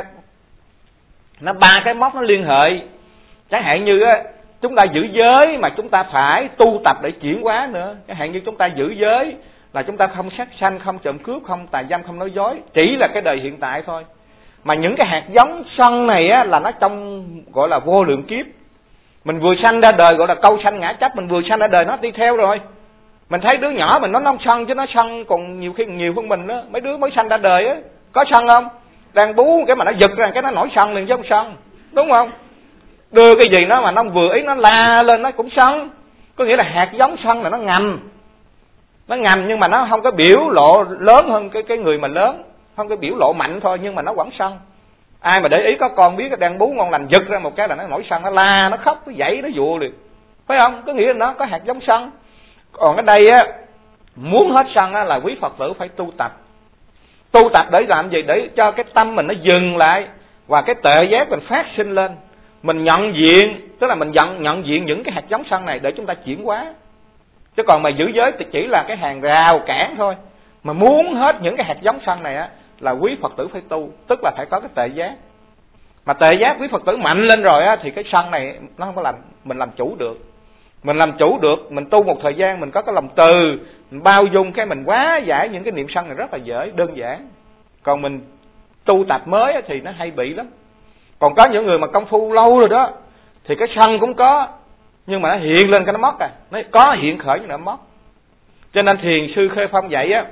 Nó 3 cái mốc nó liên hệ. Chẳng hạn như á, chúng ta giữ giới mà chúng ta phải tu tập để chuyển hóa nữa. Chẳng hạn như chúng ta giữ giới là chúng ta không sát sanh, không trộm cướp, không tà dâm, không nói dối. Chỉ là cái đời hiện tại thôi. Mà những cái hạt giống sân này á, là nó trong gọi là vô lượng kiếp. Mình vừa sanh ra đời gọi là câu sanh ngã chấp. Mình vừa sanh ra đời nó đi theo rồi. Mình thấy đứa nhỏ mình nó nông sân, chứ nó sân còn nhiều khi nhiều hơn mình đó. Mấy đứa mới sanh ra đời á, có sân không? Đang bú cái mà nó giật ra cái nó nổi sân liền chứ không sân. Đúng không? Đưa cái gì nó mà nó vừa ý nó la lên nó cũng sân. Có nghĩa là hạt giống sân là nó ngầm. Nó ngầm nhưng mà nó không có biểu lộ lớn hơn cái người mà lớn. Không có biểu lộ mạnh thôi nhưng mà nó vẫn sân. Ai mà để ý có con biết đang bú ngon lành giật ra một cái là nó nổi sân, nó la, nó khóc, nó dậy, nó vùa liền. Phải không? Có nghĩa là nó có hạt giống sân. Còn ở đây á, muốn hết sân á là quý Phật tử phải tu tập. Tu tập để làm gì? Để cho cái tâm mình nó dừng lại và cái tuệ giác mình phát sinh lên. Mình nhận diện, tức là mình nhận diện những cái hạt giống sân này để chúng ta chuyển hóa. Chứ còn mà giữ giới thì chỉ là cái hàng rào cản thôi. Mà muốn hết những cái hạt giống sân này á là quý Phật tử phải tu, tức là phải có cái tuệ giác. Mà tuệ giác quý Phật tử mạnh lên rồi á thì cái sân này nó không có làm mình làm chủ được. Mình làm chủ được, mình tu một thời gian mình có cái lòng từ, mình bao dung cái mình hóa giải những cái niệm sân này rất là dễ, đơn giản. Còn mình tu tập mới á thì nó hay bị lắm. Còn có những người mà công phu lâu rồi đó thì cái sân cũng có, nhưng mà nó hiện lên cái nó mất à. Nó có hiện khởi nhưng nó mất. Cho nên thiền sư Khê Phong dạy á,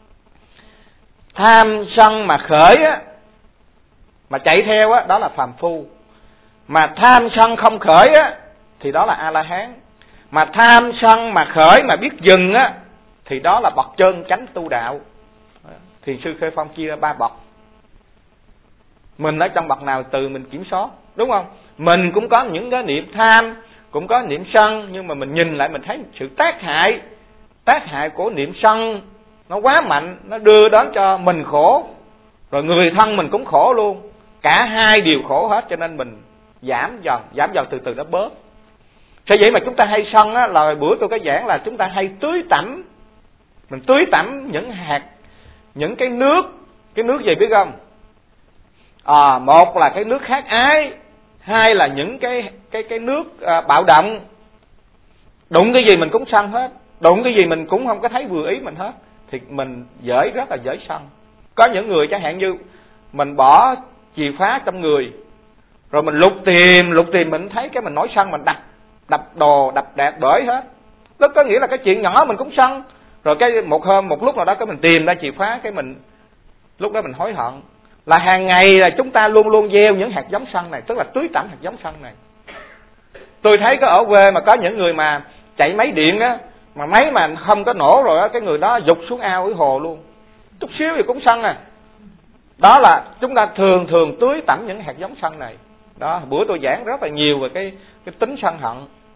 tham sân mà khởi á, mà chạy theo á, đó là phàm phu. Mà tham sân không khởi á thì đó là A-la-hán. Mà tham sân mà khởi mà biết dừng á thì đó là bậc chân chánh tu đạo. Thiền sư Khê Phong chia ra 3 bậc. Mình ở trong bậc nào từ mình kiểm soát, đúng không? Mình cũng có những cái niệm tham, cũng có niệm sân, nhưng mà mình nhìn lại mình thấy sự tác hại tác hại của niệm sân nó quá mạnh, nó đưa đến cho mình khổ, rồi người thân mình cũng khổ luôn, cả hai đều khổ hết. Cho nên mình giảm dần từ từ nó bớt. Thế vậy mà chúng ta hay sân á, là bữa tôi có giảng là chúng ta hay tưới tẩm, mình tưới tẩm những hạt, những cái nước gì biết không? Một là cái nước khát ái, hai là những cái nước bạo động. Đụng cái gì mình cũng sân hết, đụng cái gì mình cũng không có thấy vừa ý mình hết, thì mình rất là dễ sân. Có những người chẳng hạn như mình bỏ chìa khóa trong người, rồi mình lục tìm mình thấy cái mình nổi sân, mình đập đồ, đập đạc bể hết. Tức có nghĩa là cái chuyện nhỏ mình cũng sân. Rồi cái một lúc nào đó cái mình tìm ra chìa khóa, cái mình lúc đó mình hối hận. Là hàng ngày là chúng ta luôn luôn gieo những hạt giống sân này, tức là tưới tẩm hạt giống sân này. Tôi thấy có ở quê mà có những người mà chạy máy điện á, mà máy mà không có nổ rồi á, cái người đó dục xuống ao với hồ luôn, chút xíu thì cũng sân à. Đó là chúng ta thường tưới tẩm những hạt giống sân này. Đó, bữa tôi giảng rất là nhiều về cái tính sân hận.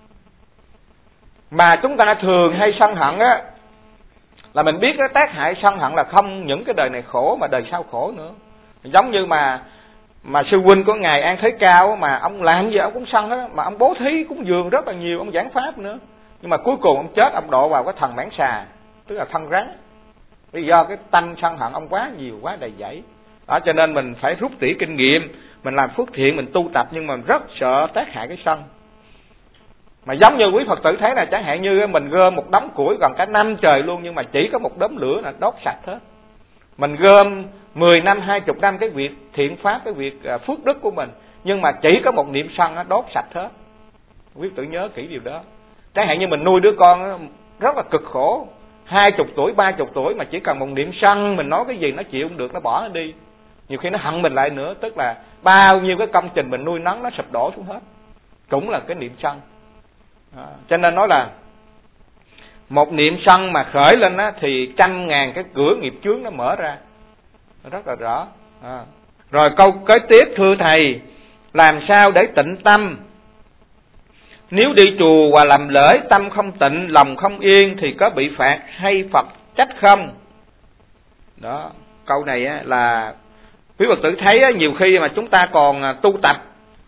Mà chúng ta thường hay sân hận á, là mình biết cái tác hại sân hận là không những cái đời này khổ mà đời sau khổ nữa. Giống như mà sư huynh của ngài An Thế Cao, mà ông làm gì ông cũng sân hết, mà ông bố thí cúng dường rất là nhiều, ông giảng pháp nữa, nhưng mà cuối cùng ông chết, ông độ vào cái thần mãng xà, tức là thân rắn. Vì do cái tanh sân hận ông quá nhiều, quá đầy dẫy. Đó, cho nên mình phải rút tỉa kinh nghiệm, mình làm phước thiện, mình tu tập, nhưng mà rất sợ tác hại cái sân. Mà giống như quý Phật tử thấy là chẳng hạn như mình gom một đống củi gần cả năm trời luôn, nhưng mà chỉ có một đốm lửa là đốt sạch hết. Mình gom 10 năm, 20 năm cái việc thiện pháp, cái việc phước đức của mình, nhưng mà chỉ có một niệm sân nó đốt sạch hết. Quý Phật tử nhớ kỹ điều đó. Chẳng hạn như mình nuôi đứa con rất là cực khổ, 20 tuổi, 30 tuổi, mà chỉ cần một niệm sân, mình nói cái gì nó chịu không được, nó bỏ nó đi. Nhiều khi nó hận mình lại nữa, tức là bao nhiêu cái công trình mình nuôi nấng nó sụp đổ xuống hết. Cũng là cái niệm sân. Cho nên nói là một niệm sân mà khởi lên á, thì 100.000 cái cửa nghiệp chướng nó mở ra, nó rất là rõ. Rồi câu kế tiếp, thưa thầy, làm sao để tịnh tâm? Nếu đi chùa và làm lễ tâm không tịnh, lòng không yên thì có bị phạt hay Phật trách không? Đó, câu này á, là quý Phật tử thấy á, nhiều khi mà chúng ta còn tu tập,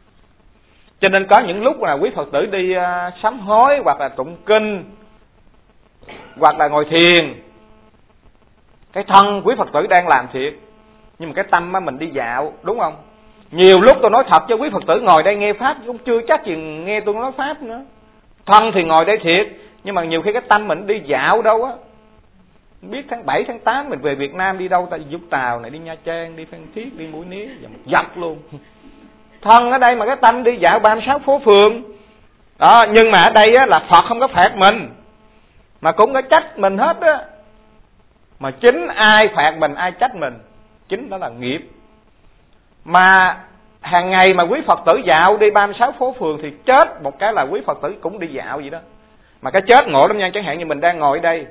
cho nên có những lúc là quý Phật tử đi sám hối, hoặc là tụng kinh, hoặc là ngồi thiền, cái thân quý Phật tử đang làm thiệt, nhưng mà cái tâm á mình đi dạo, đúng không? Nhiều lúc tôi nói thật cho quý Phật tử ngồi đây nghe pháp cũng chưa chắc gì nghe tôi nói pháp nữa. Thân thì ngồi đây thiệt, nhưng mà nhiều khi cái tâm mình đi dạo đâu á. Biết tháng 7, tháng 8 mình về Việt Nam đi đâu ta, Vũng Tàu này, đi Nha Trang, đi Phan Thiết, đi Mũi Né, và một dọc luôn. Thân ở đây mà cái tâm đi dạo 36 phố phường. Đó, nhưng mà ở đây á, là Phật không có phạt mình, mà cũng có trách mình hết á. Mà chính ai phạt mình, ai trách mình, chính đó là nghiệp. Mà hàng ngày mà quý Phật tử dạo đi 36 phố phường thì chết một cái là quý Phật tử cũng đi dạo vậy đó. Mà cái chết ngộ lắm nha. Chẳng hạn như mình đang ngồi ở đây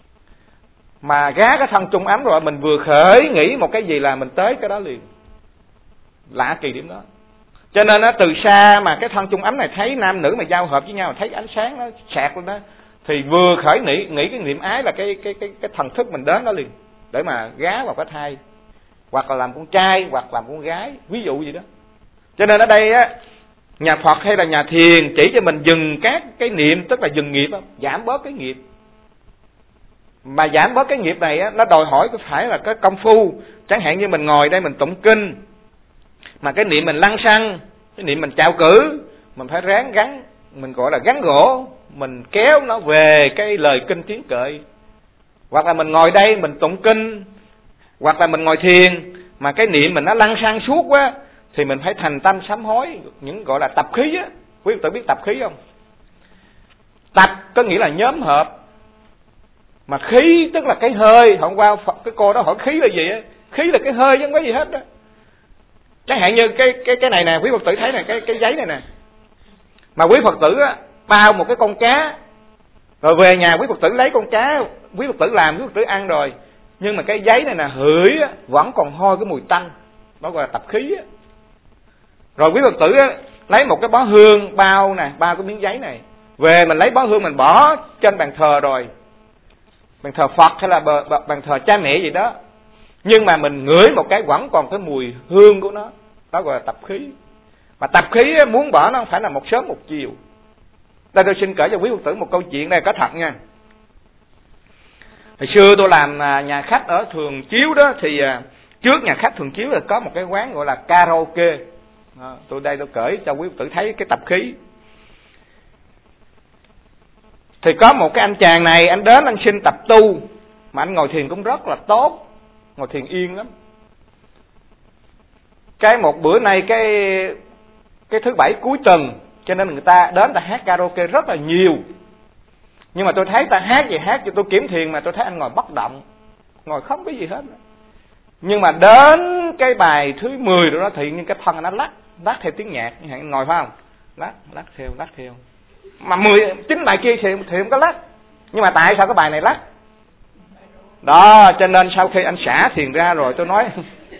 mà gá cái thân trung ấm rồi, mình vừa khởi nghĩ một cái gì là mình tới cái đó liền. Lạ kỳ điểm đó. Cho nên á, từ xa mà cái thân trung ấm này thấy nam nữ mà giao hợp với nhau, thấy ánh sáng nó sạc lên đó, thì vừa khởi nghĩ cái niệm ái là cái thần thức mình đến đó liền, để mà gá vào cái thai, hoặc là làm con trai, hoặc làm con gái, ví dụ gì đó. Cho nên ở đây á, nhà Phật hay là nhà thiền chỉ cho mình dừng các cái niệm, tức là dừng nghiệp, giảm bớt cái nghiệp. Mà giảm bớt cái nghiệp này á, nó đòi hỏi phải là cái công phu. Chẳng hạn như mình ngồi đây mình tụng kinh, mà cái niệm mình lăng xăng, cái niệm mình chào cử, mình phải ráng gắn, mình gọi là gắn gỗ, mình kéo nó về cái lời kinh tiếng kệ. Hoặc là mình ngồi đây mình tụng kinh, hoặc là mình ngồi thiền, mà cái niệm mình nó lăng xăng suốt quá, thì mình phải thành tâm sám hối, những gọi là tập khí á. Quý vị biết tập khí không? Tập có nghĩa là nhóm hợp, mà khí tức là cái hơi. Hôm qua cái cô đó hỏi khí là gì á? Khí là cái hơi chứ không có gì hết đó. Chẳng hạn như cái này nè, quý Phật tử thấy nè, cái giấy này nè, mà quý Phật tử á, bao một cái con cá, rồi về nhà quý Phật tử lấy con cá, quý Phật tử làm, quý Phật tử ăn rồi, nhưng mà cái giấy này nè hửi á, vẫn còn hôi cái mùi tanh, đó gọi là tập khí á. Rồi quý Phật tử á, lấy một cái bó hương bao nè, bao cái miếng giấy này, về mình lấy bó hương mình bỏ trên bàn thờ rồi, bàn thờ Phật hay là bàn thờ cha mẹ gì đó, nhưng mà mình ngửi một cái vẫn còn cái mùi hương của nó, đó gọi là tập khí. Mà tập khí muốn bỏ nó không phải là một sớm một chiều. Đây tôi xin kể cho quý Phật tử một câu chuyện này có thật nha. Hồi xưa tôi làm nhà khách ở Thường Chiếu đó, thì trước nhà khách Thường Chiếu là có một cái quán gọi là karaoke. Tôi kể cho quý Phật tử thấy cái tập khí. Thì có một cái anh chàng này, anh đến anh xin tập tu, mà anh ngồi thiền cũng rất là tốt, ngồi thiền yên lắm. Cái một bữa nay cái thứ bảy cuối tuần, cho nên người ta đến ta hát karaoke rất là nhiều. Nhưng mà tôi thấy ta hát gì hát cho tôi kiểm thiền, mà tôi thấy anh ngồi bất động, ngồi không có gì hết. Nhưng mà đến cái bài thứ 10 rồi đó thì nhưng cái thân nó lắc theo tiếng nhạc, anh ngồi phải không? Lắc theo. Mà 9 bài kia thì không có lắc. Nhưng mà tại sao cái bài này lắc? Đó, cho nên sau khi anh xả thiền ra rồi tôi nói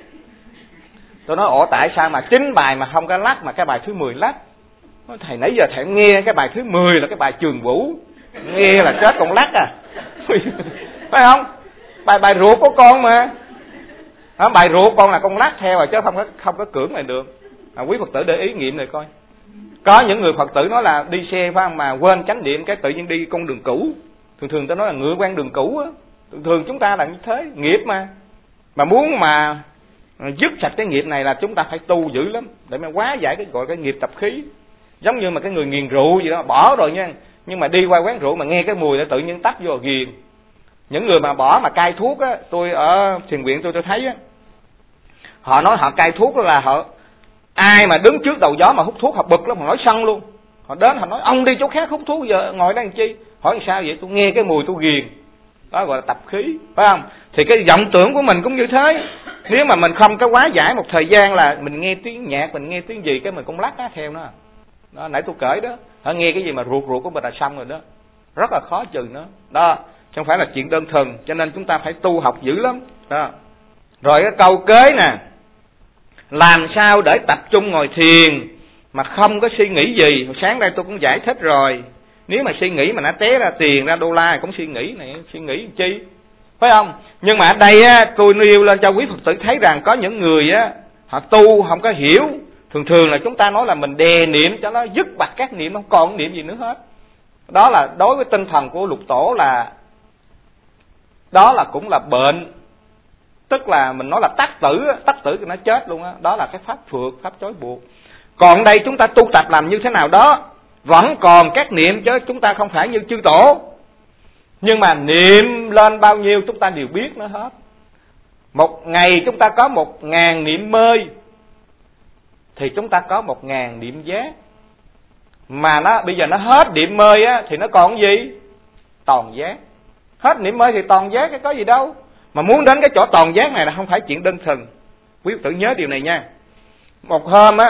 ủa tại sao mà 9 bài mà không có lắc mà cái bài thứ 10 lắc? Nói, thầy nãy giờ thầy nghe cái bài thứ 10 là cái bài Trường Vũ, nghe là chết còn lắc à. Phải không? Bài ruột của con mà. Bài ruột con là con lắc theo rồi chứ không có cưỡng lại được. Quý Phật tử để ý nghiệm này coi. Có những người Phật tử nói là đi xe phải không, mà quên chánh niệm cái tự nhiên đi con đường cũ. Thường ta nói là ngựa quen đường cũ á. Thường chúng ta là như thế, nghiệp mà. Mà muốn mà dứt sạch cái nghiệp này là chúng ta phải tu dữ lắm để mà hóa giải cái gọi cái nghiệp tập khí. Giống như mà cái người nghiền rượu gì đó bỏ rồi nha, nhưng mà đi qua quán rượu mà nghe cái mùi là tự nhiên tắt vô ghiền. Những người mà bỏ mà cai thuốc á, tôi ở thiền viện tôi thấy á, họ nói họ cai thuốc là họ ai mà đứng trước đầu gió mà hút thuốc họ bực lắm, họ nói sân luôn. Họ đến họ nói ông đi chỗ khác hút thuốc, giờ ngồi đây làm chi? Hỏi sao vậy? Tôi nghe cái mùi tôi ghiền. Đó gọi là tập khí, phải không? Thì cái vọng tưởng của mình cũng như thế. Nếu mà mình không có hóa giải một thời gian là mình nghe tiếng nhạc, mình nghe tiếng gì cái mình cũng lắc theo nó. Đó, nãy tôi kể đó, họ nghe cái gì mà ruột của mình là xong rồi đó. Rất là khó trừ nó. Đó, không phải là chuyện đơn thuần, cho nên chúng ta phải tu học dữ lắm. Đó. Rồi cái câu kế nè, làm sao để tập trung ngồi thiền mà không có suy nghĩ gì. Hồi sáng đây tôi cũng giải thích rồi. Nếu mà suy nghĩ mà nó té ra tiền ra đô la cũng suy nghĩ này, suy nghĩ chi, phải không? Nhưng mà ở đây á, tôi nêu lên cho quý Phật tử thấy rằng có những người á, họ tu không có hiểu. Thường là chúng ta nói là mình đè niệm cho nó dứt bặt các niệm, không còn niệm gì nữa hết. Đó là đối với tinh thần của Lục Tổ là đó là cũng là bệnh. Tức là mình nói là tắc tử thì nó chết luôn á. Đó là cái pháp phược, pháp trói buộc. Còn đây chúng ta tu tập làm như thế nào đó, vẫn còn các niệm chứ chúng ta không phải như chư tổ. Nhưng mà niệm lên bao nhiêu chúng ta đều biết nó hết. Một ngày chúng ta có 1000 niệm mơi thì chúng ta có 1000 niệm giác. Mà nó bây giờ nó hết niệm mơi á thì nó còn gì? Toàn giác. Hết niệm mơi thì toàn giác, cái có gì đâu. Mà muốn đến cái chỗ toàn giác này là không phải chuyện đơn thuần. Quý vị tự nhớ điều này nha. Một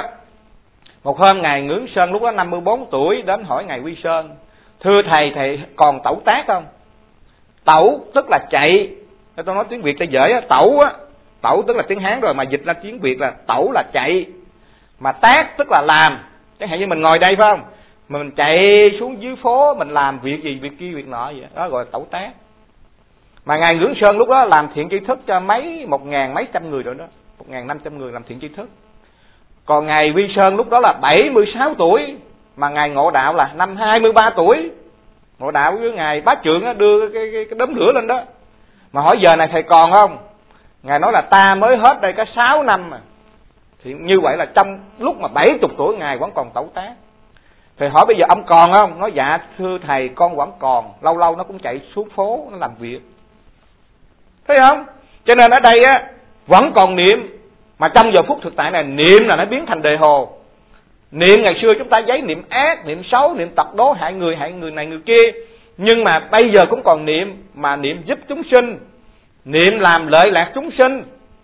hôm Ngài Ngưỡng Sơn lúc đó 54 tuổi đến hỏi Ngài Quy Sơn: thưa thầy còn tẩu tác không? Tẩu tức là chạy. Tôi nói tiếng Việt cho dễ á, tẩu tức là tiếng Hán rồi mà dịch ra tiếng Việt là tẩu là chạy. Mà tác tức là làm. Chẳng hạn như mình ngồi đây phải không? Mình chạy xuống dưới phố mình làm việc gì, việc kia, việc nọ vậy. Đó gọi là tẩu tác. Mà Ngài Ngưỡng Sơn lúc đó làm thiện tri thức cho 1000 mấy trăm người rồi đó. 1500 người làm thiện tri thức. Còn Ngài Vi Sơn lúc đó là 76 tuổi. Mà Ngài ngộ đạo là năm 23 tuổi. Ngộ đạo với Ngài Bá Trượng đưa cái đốm lửa lên đó. Mà hỏi giờ này thầy còn không? Ngài nói là ta mới hết đây có 6 năm mà. Thì như vậy là trong lúc mà 70 tuổi Ngài vẫn còn tẩu tác. Thì hỏi bây giờ ông còn không? Nói dạ thưa thầy con vẫn còn. Lâu lâu nó cũng chạy xuống phố nó làm việc. Thấy không? Cho nên ở đây á vẫn còn niệm. Mà trong giờ phút thực tại này niệm là nó biến thành đề hồ. Niệm ngày xưa chúng ta giấy niệm ác, niệm xấu, niệm tật đố hại người này người kia. Nhưng mà bây giờ cũng còn niệm. Mà niệm giúp chúng sinh, niệm làm lợi lạc chúng sinh.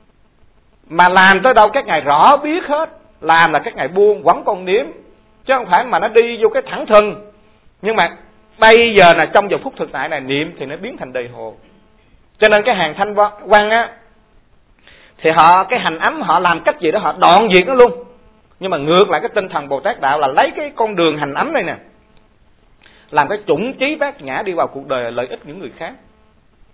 Mà làm tới đâu các ngài rõ biết hết. Làm là các ngài buông vẫn còn niệm. Chứ không phải mà nó đi vô cái thẳng thừng. Nhưng mà bây giờ là trong giờ phút thực tại này niệm thì nó biến thành đề hồ. Cho nên cái hàng thanh văn á, thì họ cái hành ấm họ làm cách gì đó họ đoạn diệt nó luôn. Nhưng mà ngược lại cái tinh thần Bồ Tát Đạo là lấy cái con đường hành ấm này nè, làm cái chủng trí bát nhã đi vào cuộc đời lợi ích những người khác.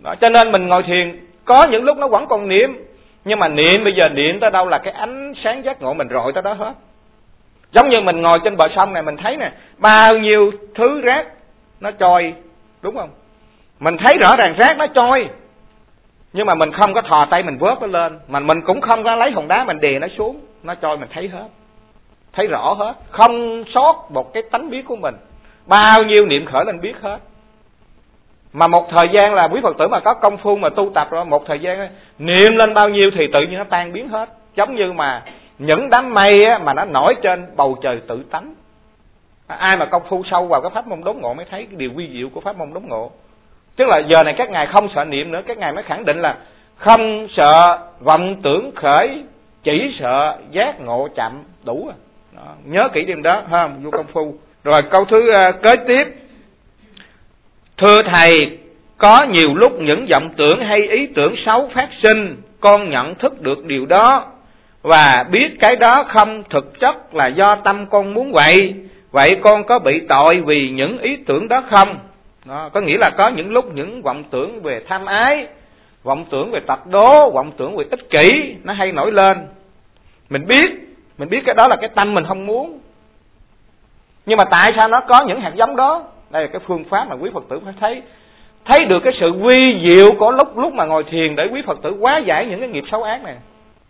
Đó, cho nên mình ngồi thiền có những lúc nó vẫn còn niệm, nhưng mà niệm bây giờ niệm tới đâu là cái ánh sáng giác ngộ mình rọi tới đó hết. Giống như mình ngồi trên bờ sông này, mình thấy nè, bao nhiêu thứ rác nó trôi, đúng không? Mình thấy rõ ràng rác nó trôi, nhưng mà mình không có thò tay mình vớt nó lên, mà mình cũng không có lấy hòn đá mình đè nó xuống, nó trôi mình thấy hết, thấy rõ hết, không sót một cái tánh biết của mình. Bao nhiêu niệm khởi lên biết hết. Mà một thời gian là quý Phật tử mà có công phu mà tu tập rồi, một thời gian niệm lên bao nhiêu thì tự nhiên nó tan biến hết. Giống như mà những đám mây á, mà nó nổi trên bầu trời tự tánh. Ai mà công phu sâu vào cái pháp môn đốn ngộ mới thấy cái điều vi diệu của pháp môn đốn ngộ. Tức là giờ này các ngài không sợ niệm nữa, các ngài mới khẳng định là không sợ vọng tưởng khởi, chỉ sợ giác ngộ chậm, đủ rồi. Đó, nhớ kỹ điểm đó ha, vô công phu. Rồi câu thứ kế tiếp: thưa thầy, có nhiều lúc những vọng tưởng hay ý tưởng xấu phát sinh, con nhận thức được điều đó và biết cái đó không thực chất là do tâm con muốn vậy. Vậy con có bị tội vì những ý tưởng đó không? Đó, có nghĩa là có những lúc những vọng tưởng về tham ái, vọng tưởng về tật đố, vọng tưởng về ích kỷ nó hay nổi lên. Mình biết cái đó là cái tâm mình không muốn. Nhưng mà tại sao nó có những hạt giống đó? Đây là cái phương pháp mà quý Phật tử phải thấy được cái sự vi diệu của lúc mà ngồi thiền để quý Phật tử hóa giải những cái nghiệp xấu ác này.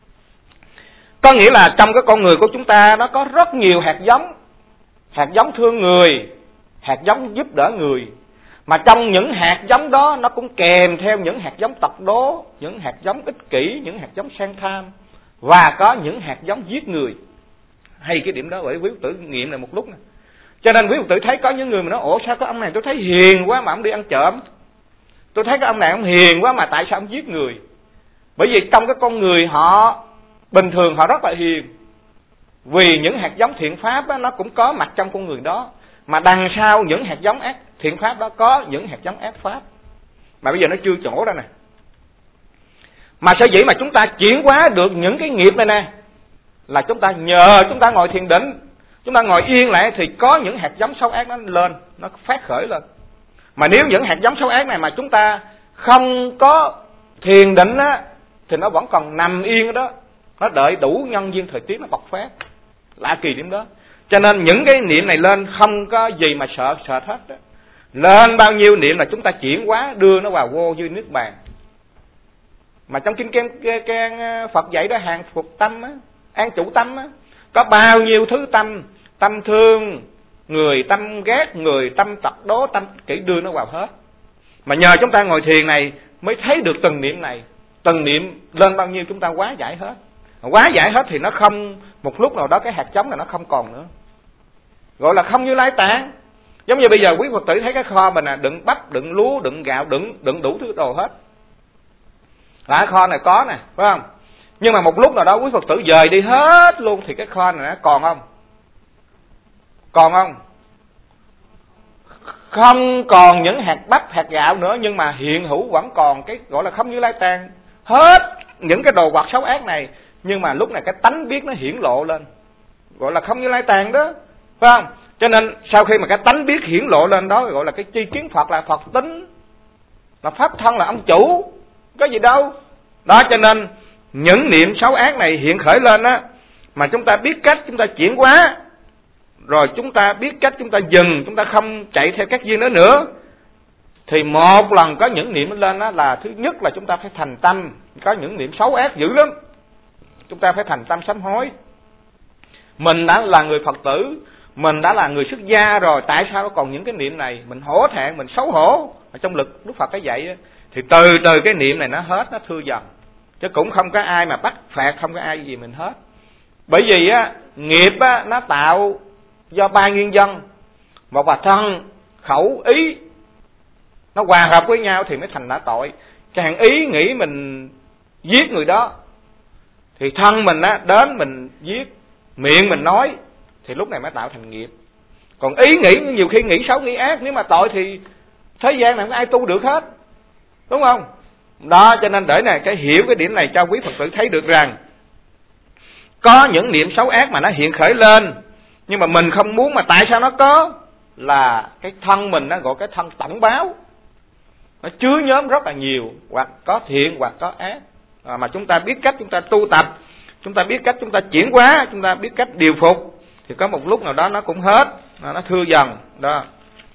Có nghĩa là trong cái con người của chúng ta nó có rất nhiều hạt giống thương người, hạt giống giúp đỡ người. Mà trong những hạt giống đó nó cũng kèm theo những hạt giống tật đố, những hạt giống ích kỷ, những hạt giống sang tham, và có những hạt giống giết người. Hay cái điểm đó bởi quý Phật tử nghiệm này một lúc này. Cho nên quý Phật tử thấy có những người mà nói: ủa sao cái ông này tôi thấy hiền quá mà ông đi ăn trộm, tôi thấy cái ông này ông hiền quá mà tại sao ông giết người? Bởi vì trong cái con người họ bình thường họ rất là hiền, vì những hạt giống thiện pháp đó, nó cũng có mặt trong con người đó. Mà đằng sau những hạt giống ác thiện pháp đó có những hạt giống ác pháp, mà bây giờ nó chưa trổ ra nè. Mà sở dĩ mà chúng ta chuyển hóa được những cái nghiệp này nè, là chúng ta nhờ chúng ta ngồi thiền định, chúng ta ngồi yên lại thì có những hạt giống xấu ác nó lên, nó phát khởi lên. Mà nếu những hạt giống xấu ác này mà chúng ta không có thiền định á, thì nó vẫn còn nằm yên ở đó, nó đợi đủ nhân duyên thời tiết nó bộc phát. Lạ kỳ điểm đó. Cho nên những cái niệm này lên không có gì mà sợ hết đó. Lên bao nhiêu niệm là chúng ta chuyển hóa, đưa nó vào vô dư nước bàn. Mà trong kinh can Phật dạy đó, hàng phục tâm á, an trụ tâm á, có bao nhiêu thứ tâm, tâm thương người, tâm ghét người, tâm tật đố, tâm kỹ, đưa nó vào hết. Mà nhờ chúng ta ngồi thiền này mới thấy được từng niệm này, từng niệm lên bao nhiêu chúng ta hóa giải hết. Hóa giải hết thì nó không, một lúc nào đó cái hạt giống này nó không còn nữa, gọi là không Như Lai Tạng. Giống như bây giờ quý Phật tử thấy cái kho mình đựng bắp, đựng lúa, đựng gạo, đựng đủ thứ đồ hết. Cái kho này có nè, phải không? Nhưng mà một lúc nào đó quý Phật tử dời đi hết luôn thì cái kho này nó còn không? Còn không? Không còn những hạt bắp, hạt gạo nữa, nhưng mà hiện hữu vẫn còn cái gọi là không Như Lai Tạng. Hết những cái đồ vật xấu ác này, nhưng mà lúc này cái tánh biết nó hiển lộ lên, gọi là không Như Lai Tạng đó, phải không? Cho nên sau khi mà cái tánh biết hiển lộ lên đó, gọi là cái tri kiến Phật là Phật tính, là pháp thân, là ông chủ, có gì đâu. Đó, cho nên những niệm xấu ác này hiện khởi lên á, mà chúng ta biết cách chúng ta chuyển hóa, rồi chúng ta biết cách chúng ta dừng, chúng ta không chạy theo các duyên đó nữa, thì một lần có những niệm lên đó là thứ nhất là chúng ta phải thành tâm. Có những niệm xấu ác dữ lắm, chúng ta phải thành tâm sám hối. Mình đã là người Phật tử, mình đã là người xuất gia rồi, tại sao còn những cái niệm này? Mình hổ thẹn, mình xấu hổ. Ở trong lực Đức Phật cái dạy thì từ cái niệm này nó hết, nó thưa dần, chứ cũng không có ai mà bắt phạt, không có ai gì mình hết. Bởi vì á, nghiệp á, nó tạo do ba nguyên nhân. Một là thân, khẩu, ý, nó hòa hợp với nhau thì mới thành đã tội. Càng ý nghĩ mình giết người đó thì thân mình á, đến mình giết, miệng mình nói thì lúc này mới tạo thành nghiệp. Còn ý nghĩ nhiều khi nghĩ xấu nghĩ ác, nếu mà tội thì thế gian này không ai tu được hết, đúng không? Đó, cho nên để này cái hiểu cái điểm này cho quý Phật tử thấy được rằng có những niệm xấu ác mà nó hiện khởi lên, nhưng mà mình không muốn, mà tại sao nó có? Là cái thân mình nó gọi cái thân tổng báo. nó chứa nhóm rất là nhiều, hoặc có thiện hoặc có ác. Mà chúng ta biết cách chúng ta tu tập, chúng ta biết cách chúng ta chuyển hóa, chúng ta biết cách điều phục, thì có một lúc nào đó nó cũng hết, nó thưa dần đó.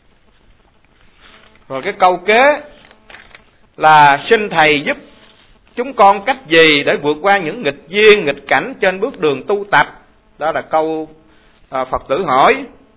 Rồi cái câu kế là xin thầy giúp chúng con cách gì để vượt qua những nghịch duyên, nghịch cảnh trên bước đường tu tập. Đó là câu Phật tử hỏi.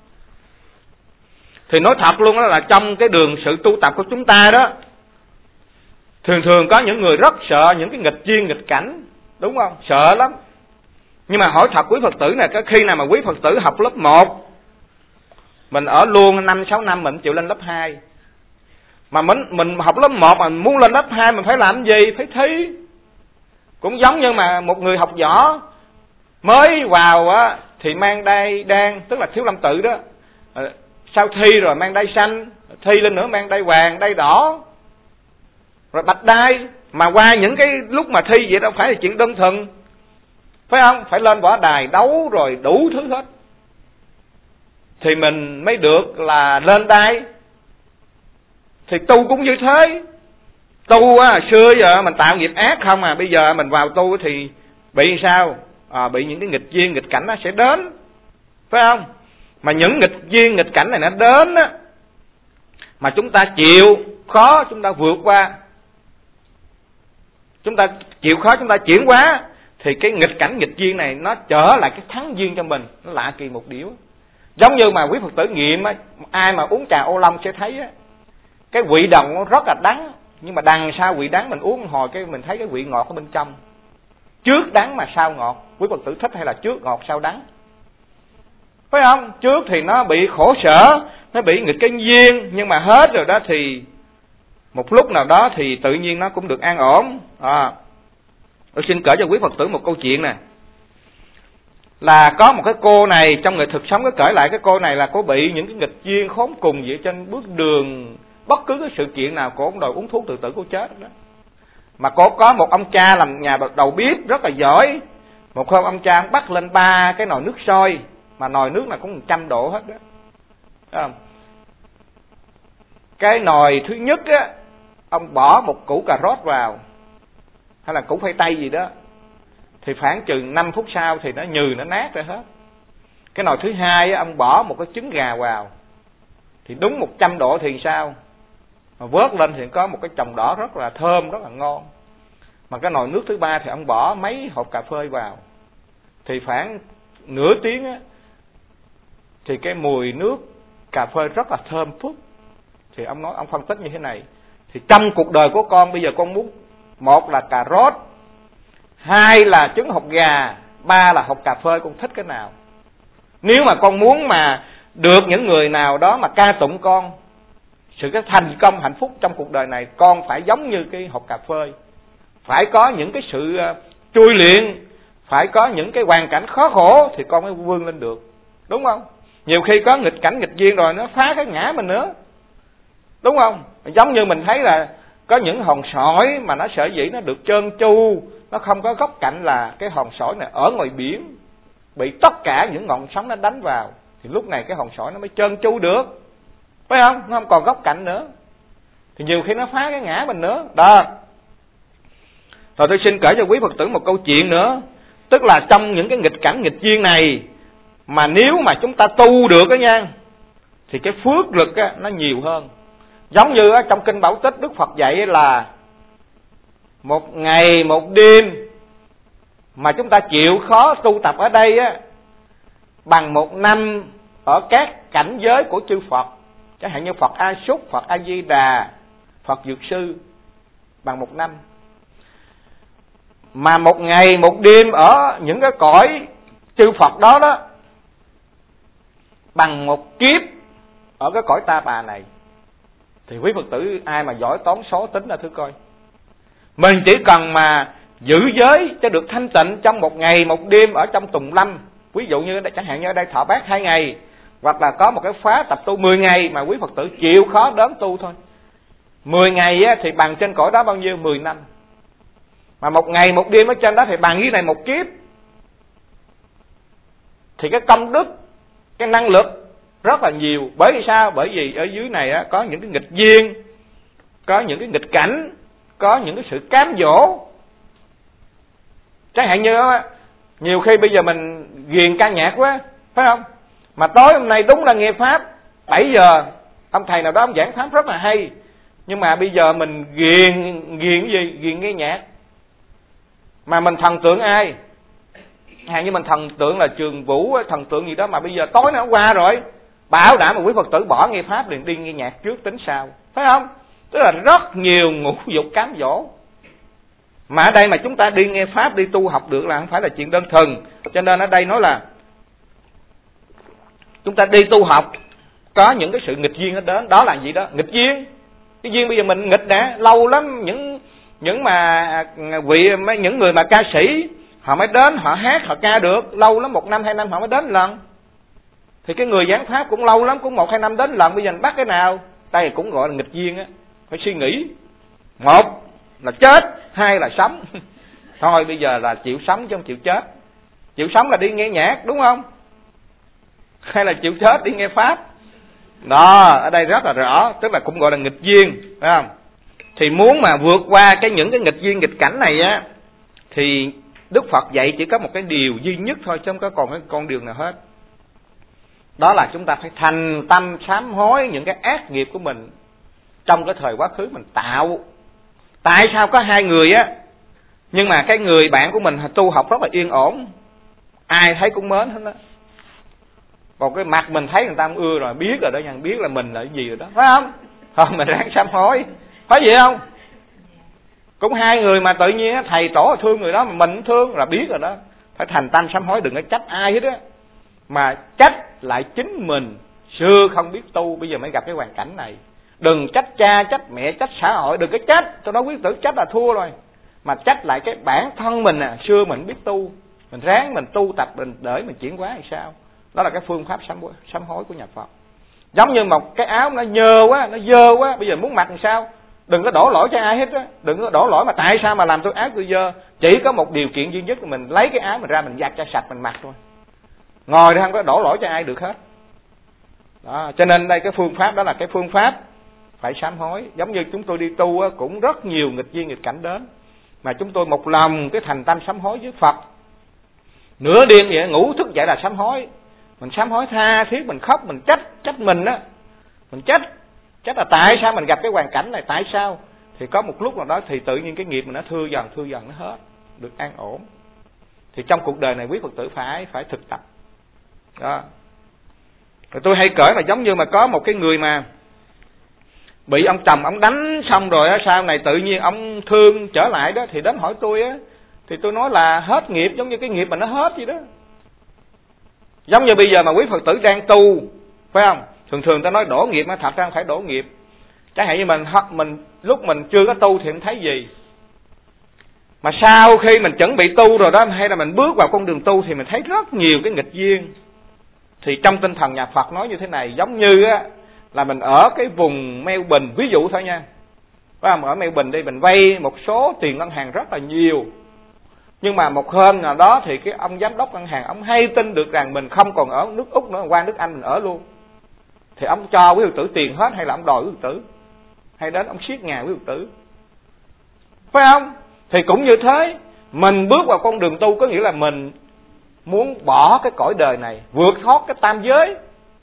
Thì nói thật luôn đó, là trong cái đường sự tu tập của chúng ta đó, thường có những người rất sợ những cái nghịch duyên, nghịch cảnh, đúng không? Sợ lắm. Nhưng mà hỏi thật quý Phật tử này, có khi nào mà quý Phật tử học lớp 1, mình ở luôn 5-6 năm mình chịu lên lớp 2. Mà mình học lớp 1 mà muốn lên lớp 2 mình phải làm gì? Phải thi. Cũng giống như mà một người học võ mới vào á thì mang đai đan, tức là thiếu lâm tự đó. Sau thi rồi mang đai xanh, thi lên nữa mang đai vàng, đai đỏ, rồi bạch đai. Mà qua những cái lúc mà thi vậy đâu phải là chuyện đơn thuần, phải không? Phải lên võ đài đấu rồi đủ thứ hết thì mình mới được là lên đai. Thì tu cũng như thế. Tu á, xưa giờ mình tạo nghiệp ác không à, bây giờ mình vào tu thì bị sao? Bị những cái nghịch duyên, nghịch cảnh nó sẽ đến, phải không? Mà những nghịch duyên, nghịch cảnh này nó đến á, mà chúng ta chịu khó, chúng ta vượt qua, chúng ta chịu khó, chúng ta chuyển hóa, thì cái nghịch cảnh, nghịch duyên này nó trở lại cái thắng duyên cho mình. Nó lạ kỳ một điều. Giống như mà quý Phật tử nghiệm á, ai mà uống trà ô long sẽ thấy á, cái vị đồng nó rất là đắng, nhưng mà đằng sau vị đắng mình uống hồi cái mình thấy cái vị ngọt ở bên trong. Trước đắng mà sau ngọt. Quý Phật tử thích hay là trước ngọt sau đắng? Phải không? Trước thì nó bị khổ sở, nó bị nghịch cái duyên, nhưng mà hết rồi đó thì một lúc nào đó thì tự nhiên nó cũng được an ổn. Tôi xin kể cho quý Phật tử một câu chuyện nè. Là có một cái cô này trong nghệ thuật sống, kể lại cái cô này là cô bị những cái nghịch duyên khốn cùng vậy trên bước đường. Bất cứ cái sự kiện nào cô cũng đòi uống thuốc tự tử, cô chết đó. Mà cô có một ông cha làm nhà đầu bếp rất là giỏi. Một hôm ông cha bắt lên 3 cái nồi nước sôi, mà nồi nước là cũng 100 độ hết đó. Thấy không? Cái nồi thứ nhất á, ông bỏ một củ cà rốt vào, hay là củ khoai tây gì đó, thì khoảng chừng 5 phút sau thì nó nhừ, nó nát ra hết. Cái nồi thứ hai á, ông bỏ một cái trứng gà vào, thì đúng 100 độ thì sao? Mà vớt lên thì có một cái chồng đỏ rất là thơm, rất là ngon. Mà cái nồi nước thứ ba thì ông bỏ mấy hộp cà phê vào, thì khoảng nửa tiếng á, thì cái mùi nước cà phê rất là thơm phức. Thì ông nói, ông phân tích như thế này: thì trong cuộc đời của con bây giờ con muốn, một là cà rốt, hai là trứng hột gà, ba là hộp cà phê, con thích cái nào? Nếu mà con muốn mà được những người nào đó mà ca tụng con, sự cái thành công hạnh phúc trong cuộc đời này, con phải giống như cái hộp cà phê, phải có những cái sự chui luyện, phải có những cái hoàn cảnh khó khổ thì con mới vươn lên được, đúng không? Nhiều khi có nghịch cảnh, nghịch duyên rồi nó phá cái ngã mình nữa, đúng không? Giống như mình thấy là có những hòn sỏi mà nó sở dĩ nó được trơn tru, nó không có góc cạnh, là cái hòn sỏi này ở ngoài biển bị tất cả những ngọn sóng nó đánh vào, thì lúc này cái hòn sỏi nó mới trơn tru được, phải không? Nó không còn góc cạnh nữa, thì nhiều khi nó phá cái ngã mình nữa đó. Rồi tôi xin kể cho quý Phật tử một câu chuyện nữa. Tức là trong những cái nghịch cảnh, nghịch duyên này, mà nếu mà chúng ta tu được đó nha, thì cái phước lực á, nó nhiều hơn. Giống như á, trong Kinh Bảo Tích Đức Phật dạy là một ngày một đêm mà chúng ta chịu khó tu tập ở đây á, bằng 1 năm ở các cảnh giới của chư Phật. Chẳng hạn như Phật A Súc, Phật A Di Đà, Phật Dược Sư, bằng 1 năm. Mà một ngày một đêm ở những cái cõi chư Phật đó đó, bằng 1 kiếp ở cái cõi Ta Bà này. Thì quý Phật tử ai mà giỏi toán số tính ra thử coi, mình chỉ cần mà giữ giới cho được thanh tịnh trong 1 ngày 1 đêm ở trong Tùng Lâm, ví dụ như chẳng hạn như ở đây thọ bát 2 ngày, hoặc là có một cái khóa tập tu 10 ngày mà quý Phật tử chịu khó đến tu thôi, 10 ngày á, thì bằng trên cõi đó bao nhiêu? 10 năm. Mà 1 ngày 1 đêm ở trên đó thì bằng cái này 1 kiếp. Thì cái công đức, cái năng lực rất là nhiều. Bởi vì sao? Bởi vì ở dưới này á, có những cái nghịch duyên, có những cái nghịch cảnh, có những cái sự cám dỗ. Chẳng hạn như đó, nhiều khi bây giờ mình ghiền ca nhạc quá, phải không? Mà tối hôm nay đúng là nghe Pháp 7 giờ, ông thầy nào đó ông giảng Pháp rất là hay, nhưng mà bây giờ mình ghiền cái gì? Ghiền nghe nhạc. Mà mình thần tượng ai? Hàng như mình thần tượng là Trường Vũ, thần tượng gì đó, mà bây giờ tối nó qua rồi, bảo đảm mà quý Phật tử bỏ nghe Pháp liền đi nghe nhạc trước tính sau, phải không? Tức là rất nhiều ngũ dục cám dỗ. Mà ở đây mà chúng ta đi nghe Pháp, đi tu học được là không phải là chuyện đơn thuần. Cho nên ở đây nói là chúng ta đi tu học có những cái sự nghịch duyên nó đến. Đó là gì đó? Nghịch duyên. Cái duyên bây giờ mình nghịch nè, lâu lắm những người mà ca sĩ họ mới đến, họ hát, họ ca được, lâu lắm 1 năm 2 năm họ mới đến lần. Thì cái người giảng Pháp cũng lâu lắm, cũng 1 2 năm đến lần. Bây giờ mình bắt cái nào? Đây cũng gọi là nghịch duyên á. Phải suy nghĩ. 1 là chết, 2 là sống. Thôi bây giờ là chịu sống chứ không chịu chết. Chịu sống là đi nghe nhạc, đúng không? Hay là chịu chết đi nghe Pháp? Đó, ở đây rất là rõ, tức là cũng gọi là nghịch duyên, phải không? Thì muốn mà vượt qua những cái nghịch duyên, nghịch cảnh này á, thì Đức Phật dạy chỉ có một cái điều duy nhất thôi, chứ không có còn cái con đường nào hết. Đó là chúng ta phải thành tâm sám hối những cái ác nghiệp của mình trong cái thời quá khứ mình tạo. Tại sao có 2 người á, nhưng mà cái người bạn của mình tu học rất là yên ổn, ai thấy cũng mến hết đó. Còn cái mặt mình thấy người ta không ưa rồi, biết rồi đó nha, biết là mình là cái gì rồi đó, phải không? Thôi mình ráng sám hối, phải vậy không? Cũng 2 người mà tự nhiên thầy tổ thương người đó, mà mình cũng thương là biết rồi đó. Phải thành tâm sám hối, đừng có trách ai hết á, mà trách lại chính mình. Xưa không biết tu, bây giờ mới gặp cái hoàn cảnh này. Đừng trách cha, trách mẹ, trách xã hội, đừng có trách. Tôi nói quý tử trách là thua rồi. Mà trách lại cái bản thân mình à, xưa mình biết tu, mình ráng mình tu tập mình để mình chuyển hóa hay sao. Đó là cái phương pháp sám hối của nhà Phật. Giống như một cái áo nó nhơ quá, nó dơ quá, bây giờ muốn mặc làm sao? Đừng có đổ lỗi cho ai hết á, đừng có đổ lỗi mà tại sao mà làm tôi áo tôi dơ. Chỉ có một điều kiện duy nhất là mình lấy cái áo mình ra, mình giặt cho sạch mình mặc thôi. Ngồi thì không có đổ lỗi cho ai được hết. Đó, cho nên đây cái phương pháp đó là cái phương pháp phải sám hối. Giống như chúng tôi đi tu á, cũng rất nhiều nghịch duyên nghịch cảnh đến, mà chúng tôi một lòng cái thành tâm sám hối với Phật. Nửa đêm vậy ngủ thức dậy là sám hối. Mình sám hối tha thiết, mình khóc, mình trách mình á. Mình trách là tại sao mình gặp cái hoàn cảnh này, tại sao? Thì có một lúc nào đó thì tự nhiên cái nghiệp mình nó thưa dần nó hết, được an ổn. Thì trong cuộc đời này quý Phật tử phải thực tập. Đó. Rồi tôi hay kể mà giống như mà có một cái người mà bị ông chồng ông đánh xong rồi á, sau này tự nhiên ông thương trở lại đó, thì đến hỏi tôi á, thì tôi nói là hết nghiệp, giống như cái nghiệp mà nó hết vậy đó. Giống như bây giờ mà quý Phật tử đang tu, phải không? Thường ta nói đổ nghiệp, mà thật ra không phải đổ nghiệp. Chẳng hạn như mình lúc mình chưa có tu thì mình thấy gì, mà sau khi mình chuẩn bị tu rồi đó, hay là mình bước vào con đường tu thì mình thấy rất nhiều cái nghịch duyên. Thì trong tinh thần nhà Phật nói như thế này, giống như á là mình ở cái vùng Melbourne, ví dụ thôi nha, phải không? Ở Melbourne đi, mình vay một số tiền ngân hàng rất là nhiều, nhưng mà một hôm nào đó thì cái ông giám đốc ngân hàng ông hay tin được rằng mình không còn ở nước Úc nữa, qua nước Anh mình ở luôn, thì ông cho quý Phật tử tiền hết, hay là ông đòi quý Phật tử, hay đến ông siết nhà quý Phật tử, phải không? Thì cũng như thế, mình bước vào con đường tu có nghĩa là mình muốn bỏ cái cõi đời này, vượt thoát cái tam giới,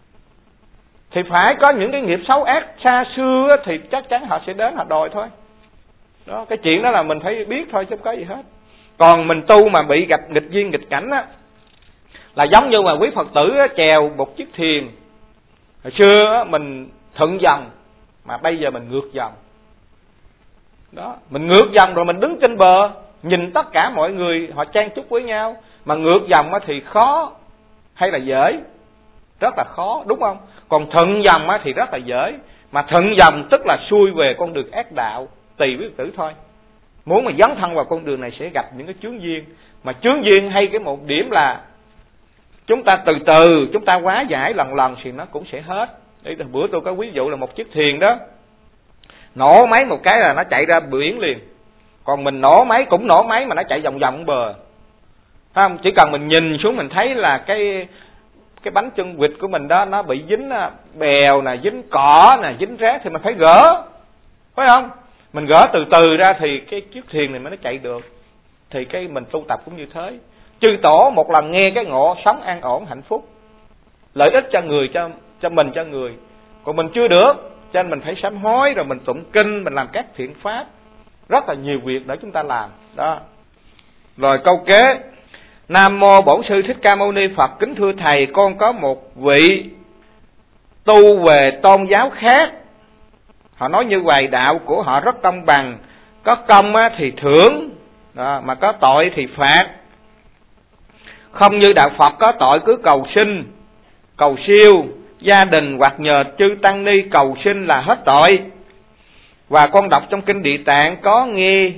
thì phải có những cái nghiệp xấu ác xa xưa thì chắc chắn họ sẽ đến họ đòi thôi. Đó, cái chuyện đó là mình phải biết thôi chứ không có gì hết. Còn mình tu mà bị gặp nghịch duyên nghịch cảnh á, là giống như mà quý Phật tử chèo một chiếc thuyền. Hồi xưa mình thuận dòng, mà bây giờ mình ngược dòng. Đó, mình ngược dòng rồi mình đứng trên bờ, nhìn tất cả mọi người họ chen chúc với nhau. Mà ngược dòng thì khó hay là dễ? Rất là khó, đúng không? Còn thuận dòng thì rất là dễ. Mà thuận dòng tức là xuôi về con đường ác đạo, tùy quý Phật tử thôi. Muốn mà dấn thân vào con đường này sẽ gặp những cái chướng duyên. Mà chướng duyên hay cái một điểm là chúng ta từ từ chúng ta hóa giải lần thì nó cũng sẽ hết. Để bữa tôi có ví dụ là một chiếc thuyền đó, nổ máy một cái là nó chạy ra biển liền. Còn mình nổ máy cũng nổ máy mà nó chạy vòng vòng bờ, phải không? Chỉ cần mình nhìn xuống mình thấy là cái bánh chân vịt của mình đó nó bị dính bèo nè, dính cỏ nè, dính rác thì mình phải gỡ, phải không? Mình gỡ từ từ ra thì cái chiếc thuyền này mới nó chạy được. Thì cái mình tu tập cũng như thế. Chư tổ một lần nghe cái ngộ, sống an ổn hạnh phúc, lợi ích cho người, cho mình, cho người. Còn mình chưa được, cho nên mình phải sám hối, rồi mình tụng kinh, mình làm các thiện pháp. Rất là nhiều việc để chúng ta làm đó. Rồi câu kế: Nam mô Bổn Sư Thích Ca Mâu Ni Phật. Kính thưa thầy, con có một vị tu về tôn giáo khác, họ nói như vậy, đạo của họ rất công bằng, có công thì thưởng đó, mà có tội thì phạt. Không như đạo Phật có tội cứ cầu sinh, cầu siêu gia đình hoặc nhờ chư tăng ni cầu sinh là hết tội. Và con đọc trong kinh Địa Tạng có nghe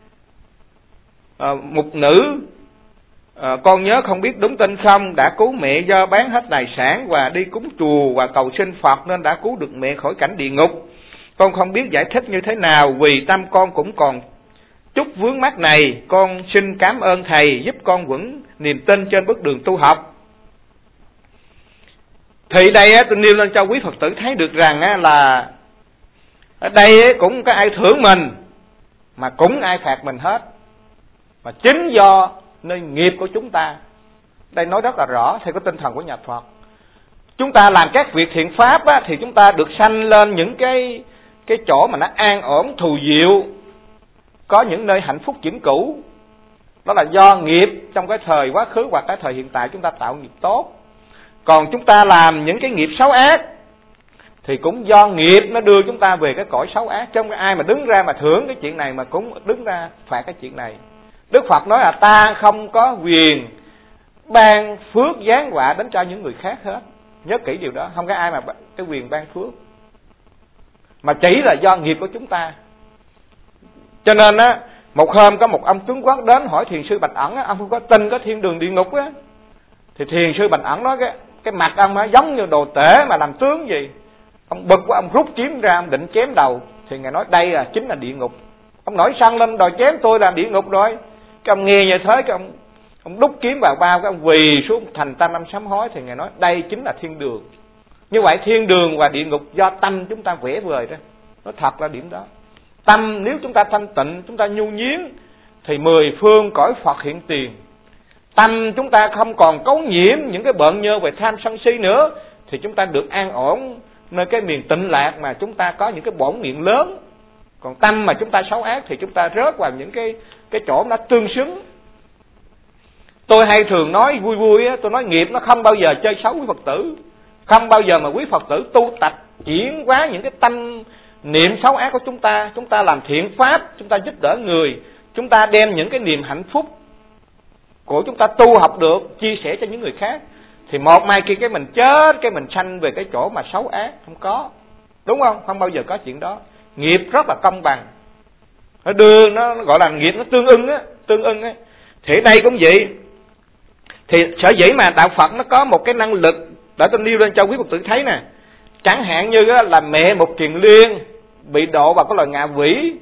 một nữ, con nhớ không biết đúng tin không, đã cứu mẹ do bán hết tài sản và đi cúng chùa và cầu xin Phật nên đã cứu được mẹ khỏi cảnh địa ngục. Con không biết giải thích như thế nào, vì tâm con cũng còn chút vướng mắc này. Con xin cảm ơn thầy giúp con vững niềm tin trên bước đường tu học. Thì đây tôi nêu lên cho quý Phật tử thấy được rằng là ở đây cũng có ai thưởng mình mà cũng ai phạt mình hết, mà chính do nơi nghiệp của chúng ta. Đây nói rất là rõ theo cái tinh thần của nhà Phật. Chúng ta làm các việc thiện pháp thì chúng ta được sanh lên những cái chỗ mà nó an ổn thù diệu, có những nơi hạnh phúc vĩnh cửu. Đó là do nghiệp trong cái thời quá khứ hoặc cái thời hiện tại chúng ta tạo nghiệp tốt. Còn chúng ta làm những cái nghiệp xấu ác thì cũng do nghiệp nó đưa chúng ta về cái cõi xấu ác. Chứ không có ai mà đứng ra mà thưởng cái chuyện này mà cũng đứng ra phạt cái chuyện này. Đức Phật nói là ta không có quyền ban phước giáng họa đến cho những người khác hết. Nhớ kỹ điều đó, không có ai mà cái quyền ban phước, mà chỉ là do nghiệp của chúng ta. Cho nên một hôm có một ông tướng quốc đến hỏi Thiền sư Bạch Ẩn, ông không có tin có thiên đường địa ngục á. Thì Thiền sư Bạch Ẩn nói cái mặt ông giống như đồ tể mà làm tướng gì. Ông bực quá, ông rút kiếm ra, ông định chém đầu. Thì Ngài nói đây chính là địa ngục. Ông nổi sân lên đòi chém tôi là địa ngục rồi. Cái ông nghe như thế, cái ông đút kiếm vào bao, cái ông quỳ xuống thành tâm ông sám hối. Thì Ngài nói đây chính là thiên đường. Như vậy thiên đường và địa ngục do tâm chúng ta vẽ vời đó. Nó thật là điểm đó. Tâm nếu chúng ta thanh tịnh, chúng ta nhu nhiến thì 10 phương cõi Phật hiện tiền. Tâm chúng ta không còn cấu nhiễm những cái bợn nhơ về tham sân si nữa thì chúng ta được an ổn nơi cái miền tịnh lạc mà chúng ta có những cái bổn nguyện lớn. Còn tâm mà chúng ta xấu ác thì chúng ta rớt vào những cái chỗ nó tương xứng. Tôi hay thường nói vui vui tôi nói nghiệp nó không bao giờ chơi xấu quý Phật tử. Không bao giờ mà quý Phật tử tu tập chuyển hóa những cái tâm niệm xấu ác của chúng ta. Chúng ta làm thiện pháp, chúng ta giúp đỡ người, chúng ta đem những cái niềm hạnh phúc của chúng ta tu học được chia sẻ cho những người khác, thì một mai kia cái mình chết, cái mình sanh về cái chỗ mà xấu ác. Không có, đúng không? Không bao giờ có chuyện đó. Nghiệp rất là công bằng, nó đưa, nó gọi là nghiệp nó tương ưng á. Thì đây cũng vậy. Thì sở dĩ mà đạo Phật nó có một cái năng lực để tôi nêu lên cho quý Phật tử thấy nè. Chẳng hạn như là mẹ Mục Kiền Liên bị độ vào cái loài ngạ quỷ,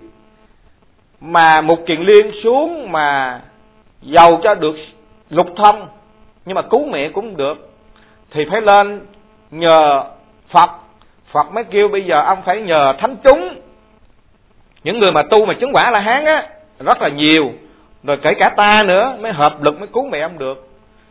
mà Mục Kiền Liên xuống mà giàu cho được lục thông, nhưng mà cứu mẹ cũng được, thì phải lên nhờ Phật. Phật mới kêu bây giờ ông phải nhờ thánh chúng, những người mà tu mà chứng quả La Hán á, rất là nhiều, rồi kể cả ta nữa mới hợp lực mới cứu mẹ ông được.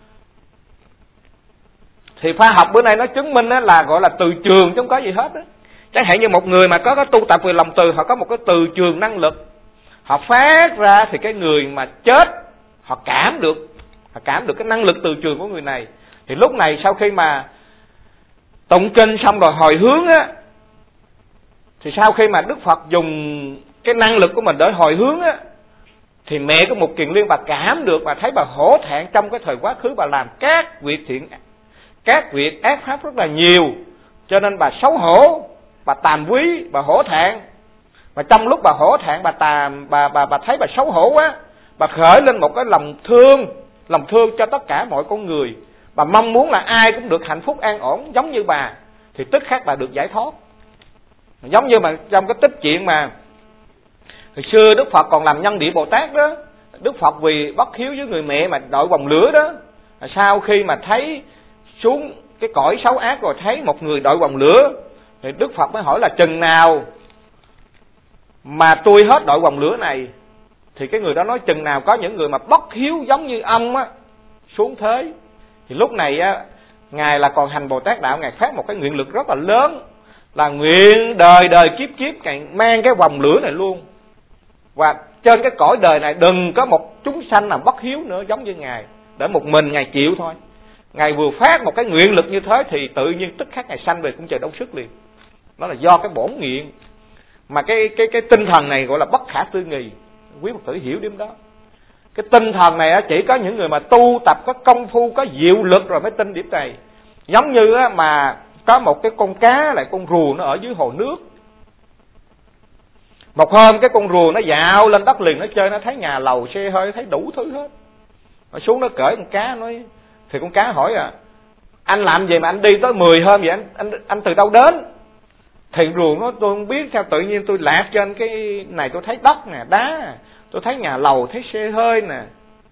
Thì khoa học bữa nay nó chứng minh là gọi là từ trường chứ không có gì hết á. Chẳng hạn như một người mà có cái tu tập về lòng từ, họ có một cái từ trường năng lực, họ phát ra thì cái người mà chết họ cảm được cái năng lực từ trường của người này. Thì lúc này sau khi mà tụng kinh xong rồi hồi hướng á, thì sau khi mà Đức Phật dùng cái năng lực của mình để hồi hướng á, thì mẹ của Mục Kiền Liên bà cảm được, bà thấy bà hổ thẹn trong cái thời quá khứ bà làm các việc thiện, các việc ác pháp rất là nhiều, cho nên bà xấu hổ, bà tàm quý, bà hổ thẹn. Mà trong lúc bà hổ thẹn, bà thấy bà xấu hổ quá, bà khởi lên một cái lòng thương cho tất cả mọi con người. Bà mong muốn là ai cũng được hạnh phúc an ổn giống như bà, thì tức khắc bà được giải thoát. Giống như mà trong cái tích chuyện mà hồi xưa Đức Phật còn làm Nhân Địa Bồ Tát đó, Đức Phật vì bất hiếu với người mẹ mà đội vòng lửa đó, sau khi mà thấy xuống cái cõi xấu ác rồi thấy một người đội vòng lửa, thì Đức Phật mới hỏi là chừng nào mà tôi hết đội vòng lửa này, thì cái người đó nói chừng nào có những người mà bất hiếu giống như ông á xuống thế, thì lúc này á Ngài là còn hành Bồ Tát đạo, Ngài phát một cái nguyện lực rất là lớn, là nguyện đời đời kiếp kiếp Ngài mang cái vòng lửa này luôn. Và trên cái cõi đời này đừng có một chúng sanh nào bất hiếu nữa giống như Ngài, để một mình Ngài chịu thôi. Ngài vừa phát một cái nguyện lực như thế thì tự nhiên tức khắc Ngài sanh về cung trời Đấu Sức liền. Đó là do cái bổn nguyện. Mà cái tinh thần này gọi là bất khả tư nghị. Quý Phật tử hiểu điểm đó. Cái tinh thần này chỉ có những người mà tu tập có công phu, có diệu lực rồi mới tin điểm này. Giống như mà có một cái con cá lại con rùa nó ở dưới hồ nước. Một hôm cái con rùa nó dạo lên đất liền, nó chơi, nó thấy nhà lầu xe hơi, thấy đủ thứ hết. Nó xuống nó cởi con cá, nói thì con cá hỏi anh làm gì mà anh đi tới 10 hôm vậy, anh từ đâu đến? Thì rùa nó tôi không biết sao tự nhiên tôi lạc trên cái này, tôi thấy đất nè, đá, tôi thấy nhà lầu, thấy xe hơi nè,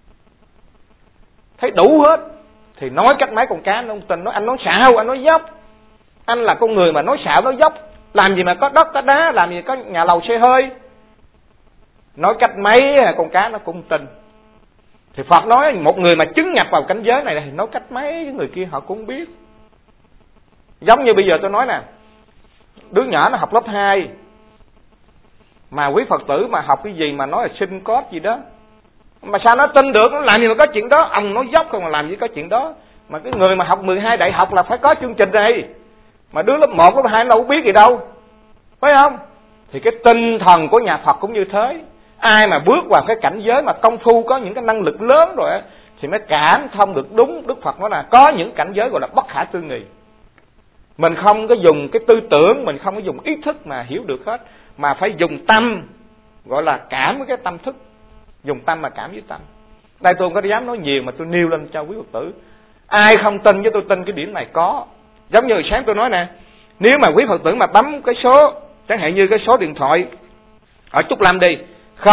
thấy đủ hết. Thì nói cách mấy con cá nó không tin, nói anh nói xạo, anh nói dốc. Anh là con người mà nói xạo nói dốc, làm gì mà có đất có đá, làm gì có nhà lầu xe hơi. Nói cách mấy con cá nó cũng tin. Thì Phật nói một người mà chứng nhập vào cảnh giới này thì nói cách mấy người kia họ cũng biết. Giống như bây giờ tôi nói nè, đứa nhỏ nó học lớp 2 mà quý Phật tử mà học cái gì mà nói là sinh cốt gì đó, mà sao nó tin được, nó làm gì mà có chuyện đó. Ông nói dốc không mà làm gì có chuyện đó. Mà cái người mà học 12 đại học là phải có chương trình này, mà đứa lớp 1, lớp 2 nó đâu biết gì đâu, phải không? Thì cái tinh thần của nhà Phật cũng như thế. Ai mà bước vào cái cảnh giới mà công phu có những cái năng lực lớn rồi thì mới cảm thông được đúng. Đức Phật nói là có những cảnh giới gọi là bất khả tư nghị. Mình không có dùng cái tư tưởng, mình không có dùng ý thức mà hiểu được hết, mà phải dùng tâm, gọi là cảm với cái tâm thức. Dùng tâm mà cảm với tâm. Đây tôi không có dám nói nhiều mà tôi nêu lên cho quý Phật tử. Ai không tin với tôi tin cái điểm này có. Giống như sáng tôi nói nè, nếu mà quý Phật tử mà bấm cái số, chẳng hạn như cái số điện thoại ở Trúc Lâm đi,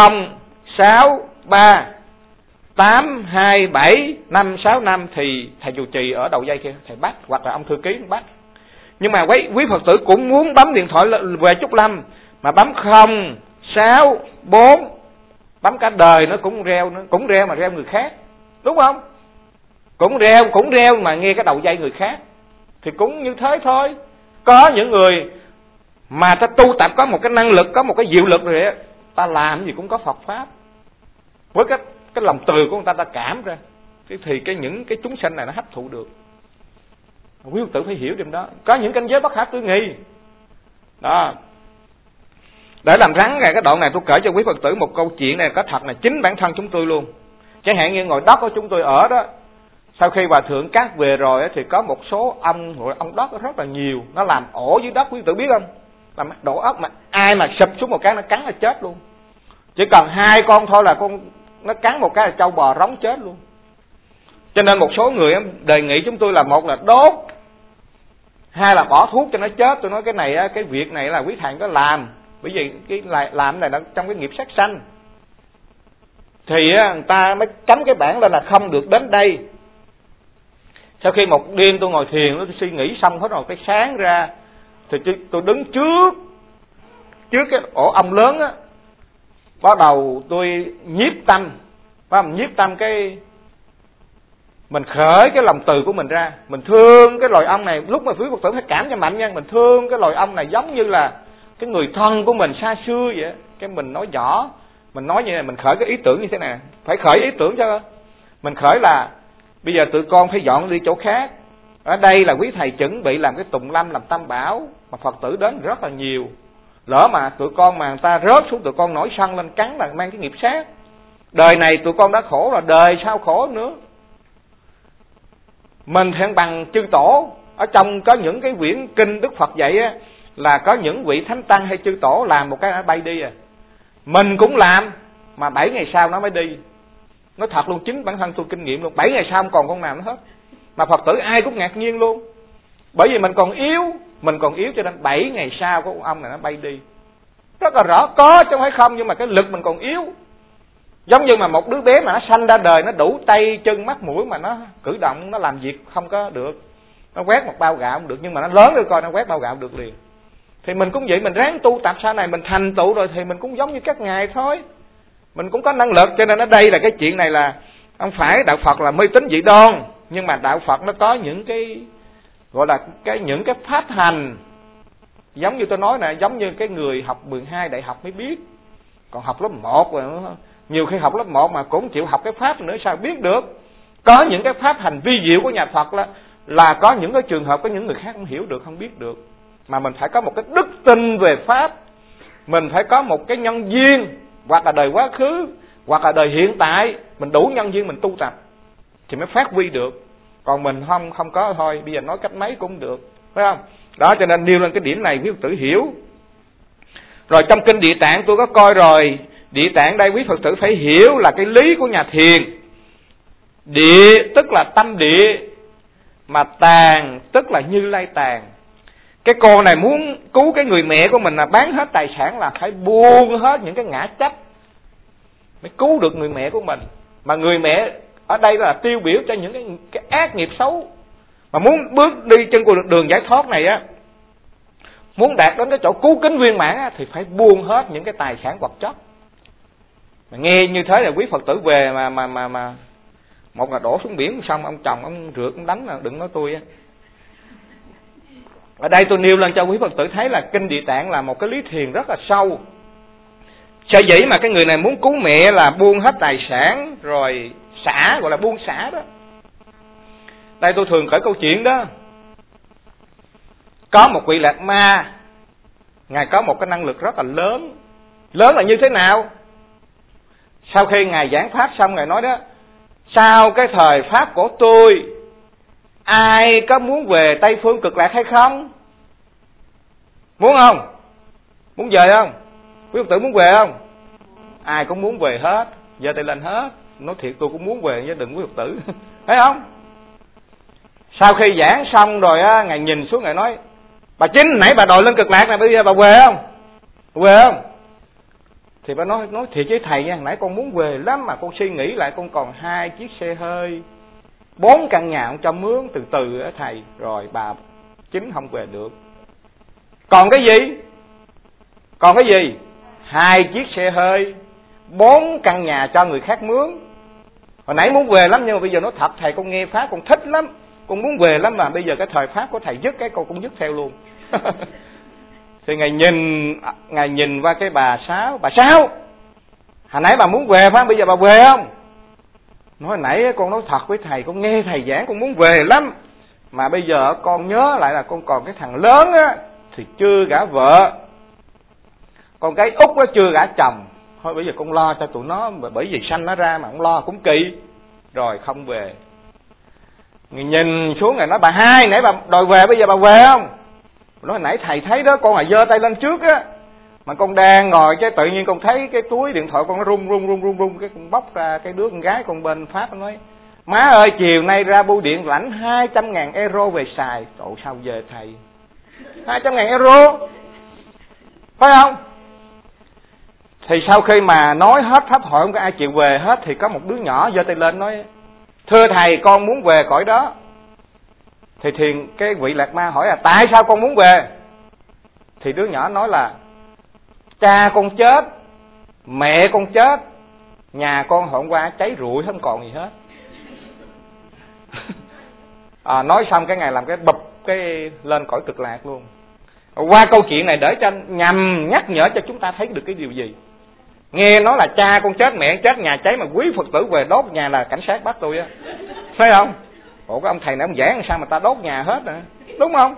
063 827 565 thì thầy trụ trì ở đầu dây kia thầy bắt, hoặc là ông thư ký bắt. Nhưng mà quý Phật tử cũng muốn bấm điện thoại về Trúc Lâm mà bấm 064, bấm cả đời nó cũng reo, mà reo người khác, đúng không? Cũng reo mà nghe cái đầu dây người khác. Thì cũng như thế thôi. Có những người mà ta tu tập có một cái năng lực, có một cái diệu lực rồi, ta làm gì cũng có Phật pháp. Với cái lòng từ của người ta cảm ra, thì những cái chúng sanh này nó hấp thụ được. Quý Phật tử phải hiểu điểm đó. Có những cảnh giới bất khả tư nghị đó. Để làm rắn cái đoạn này tôi kể cho quý Phật tử một câu chuyện này có thật là chính bản thân chúng tôi luôn. Chẳng hạn như ngồi đất của chúng tôi ở đó, sau khi Hòa Thượng cát về rồi thì có một số ong đất rất là nhiều, nó làm ổ dưới đất, quý Phật tử biết không? Làm đổ ốc mà ai mà sụp xuống một cái nó cắn là chết luôn. Chỉ cần 2 con thôi là nó cắn một cái là trâu bò rống chết luôn. Cho nên một số người đề nghị chúng tôi là một là đốt, 2 là bỏ thuốc cho nó chết. Tôi nói cái này, cái việc này là quý thầy có làm, bởi vì cái làm này là trong cái nghiệp sát sanh. Thì người ta mới cắm cái bảng lên là không được đến đây. Sau khi một đêm tôi ngồi thiền, tôi suy nghĩ xong hết rồi, cái sáng ra thì tôi đứng trước cái ổ ong lớn á, bắt đầu tôi nhiếp tâm, cái mình khởi cái lòng từ của mình ra, mình thương cái loài ong này. Lúc mà quý Phật tử phải cảm cho mạnh nha, mình thương cái loài ong này giống như là cái người thân của mình xa xưa vậy. Cái mình nói nhỏ, mình nói như này, mình khởi cái ý tưởng như thế này, phải khởi ý tưởng cho mình khởi là bây giờ tụi con phải dọn đi chỗ khác. Ở đây là quý thầy chuẩn bị làm cái tùng lâm, làm tam bảo, mà Phật tử đến rất là nhiều. Lỡ mà tụi con mà người ta rớt xuống, tụi con nổi sân lên cắn là mang cái nghiệp sát. Đời này tụi con đã khổ rồi, đời sao khổ nữa. Mình thiện bằng chư tổ. Ở trong có những cái quyển kinh Đức Phật dạy á, là có những vị thánh tăng hay chư tổ làm một cái nó bay đi à. Mình cũng làm mà 7 ngày sau nó mới đi. Nói thật luôn, chính bản thân tôi kinh nghiệm luôn, 7 ngày sau không còn con nào nữa hết. Mà Phật tử ai cũng ngạc nhiên luôn. Bởi vì mình còn yếu cho nên 7 ngày sau có con ong này nó bay đi. Rất là rõ, có chứ không phải không, nhưng mà cái lực mình còn yếu. Giống như mà một đứa bé mà nó sanh ra đời, nó đủ tay chân mắt mũi mà nó cử động, nó làm việc không có được. Nó quét một bao gạo không được, nhưng mà nó lớn rồi coi, nó quét bao gạo được liền. Thì mình cũng vậy, mình ráng tu tập, sau này mình thành tựu rồi thì mình cũng giống như các ngài thôi. Mình cũng có năng lực. Cho nên ở đây là cái chuyện này là không phải đạo Phật là mê tín dị đoan, nhưng mà đạo Phật nó có những cái gọi là những cái pháp hành. Giống như tôi nói nè, giống như cái người học 12 đại học mới biết. Còn học lớp 1 rồi, nhiều khi học lớp 1 mà cũng chịu học cái pháp nữa sao biết được. Có những cái pháp hành vi diệu của nhà Phật là có những cái trường hợp có những người khác không hiểu được, không biết được. Mà mình phải có một cái đức tin về pháp. Mình phải có một cái nhân duyên, hoặc là đời quá khứ, hoặc là đời hiện tại, mình đủ nhân duyên mình tu tập thì mới phát huy được. Còn mình không có thôi, bây giờ nói cách mấy cũng được, phải không? Đó, cho nên nêu lên cái điểm này quý Phật tử hiểu. Rồi trong kinh Địa Tạng tôi có coi rồi. Địa Tạng đây quý Phật tử phải hiểu là cái lý của nhà thiền. Địa tức là tâm địa, mà tàng tức là Như Lai tàng. Cái cô này muốn cứu cái người mẹ của mình là bán hết tài sản, là phải buông hết những cái ngã chấp mới cứu được người mẹ của mình. Mà người mẹ ở đây là tiêu biểu cho những cái ác nghiệp xấu. Mà muốn bước đi trên con đường giải thoát này á, muốn đạt đến cái chỗ cứu kính viên mãn á, thì phải buông hết những cái tài sản vật chất. Mà nghe như thế là quý Phật tử về mà một là đổ xuống biển, xong ông chồng ông rượt ông đánh là đừng nói tôi á. Ở đây tôi nêu lên cho quý Phật tử thấy là kinh Địa Tạng là một cái lý thiền rất là sâu. Sở dĩ mà cái người này muốn cứu mẹ là buông hết tài sản rồi xả, gọi là buông xả đó. Đây tôi thường kể câu chuyện đó. Có một vị Lạc Ma, ngài có một cái năng lực rất là lớn. Lớn là như thế nào? Sau khi ngài giảng pháp xong, ngài nói đó: sau cái thời pháp của tôi, ai có muốn về Tây Phương Cực Lạc hay không? Muốn không? Muốn về không? Quý Phật tử muốn về không? Ai cũng muốn về hết, giơ tay lên hết. Nói thiệt tôi cũng muốn về chứ đừng quý Phật tử. Thấy không? Sau khi giảng xong rồi á, ngài nhìn xuống ngài nói: bà Chính, nãy bà đòi lên Cực Lạc này, bây giờ bà về không? Về không? Thì bà nói thiệt với thầy nha, nãy con muốn về lắm mà con suy nghĩ lại con còn 2 chiếc xe hơi, 4 căn nhà ông cho mướn từ từ á thầy. Rồi bà Chính không về được. Còn cái gì? Còn cái gì? 2 chiếc xe hơi, 4 căn nhà cho người khác mướn. Hồi nãy muốn về lắm nhưng mà bây giờ nói thật thầy, con nghe pháp con thích lắm, con muốn về lắm, mà bây giờ cái thời pháp của thầy dứt cái con cũng dứt theo luôn. Thì ngài nhìn qua cái bà Sáu. Bà Sáu, hồi nãy bà muốn về phải không? Bây giờ bà về không? Nói hồi nãy con nói thật với thầy, con nghe thầy giảng con muốn về lắm, mà bây giờ con nhớ lại là con còn cái thằng lớn á thì chưa gả vợ, còn cái út nó chưa gả chồng. Thôi bây giờ con lo cho tụi nó, bởi vì sanh nó ra mà không lo cũng kỳ. Rồi không về. Người nhìn xuống ngài nói: bà Hai, nãy bà đòi về, bây giờ bà về không? Nói nãy thầy thấy đó, con là giơ tay lên trước á, mà con đang ngồi cái tự nhiên con thấy cái túi điện thoại con nó rung, cái con bóc ra, cái đứa con gái con bên Pháp nó nói: má ơi, chiều nay ra bưu điện lãnh 200.000 euro về xài. Trời, sao về thầy? 200.000 euro, phải không? Thì sau khi mà nói hết pháp hội không có ai chịu về hết, thì có một đứa nhỏ giơ tay lên nói: thưa thầy, con muốn về cõi đó. Thì cái vị Lạc Ma hỏi là: tại sao con muốn về? Thì đứa nhỏ nói là: cha con chết, mẹ con chết, nhà con hôm qua cháy rụi không còn gì hết. Nói xong cái ngày làm cái bụp cái lên cõi Cực Lạc luôn. Qua câu chuyện này để cho nhằm nhắc nhở cho chúng ta thấy được cái điều gì. Nghe nói là cha con chết, mẹ chết, nhà cháy, mà quý Phật tử về đốt nhà là cảnh sát bắt tôi á, phải không? Ủa cái ông thầy này ông giảng sao mà ta đốt nhà hết nè, đúng không?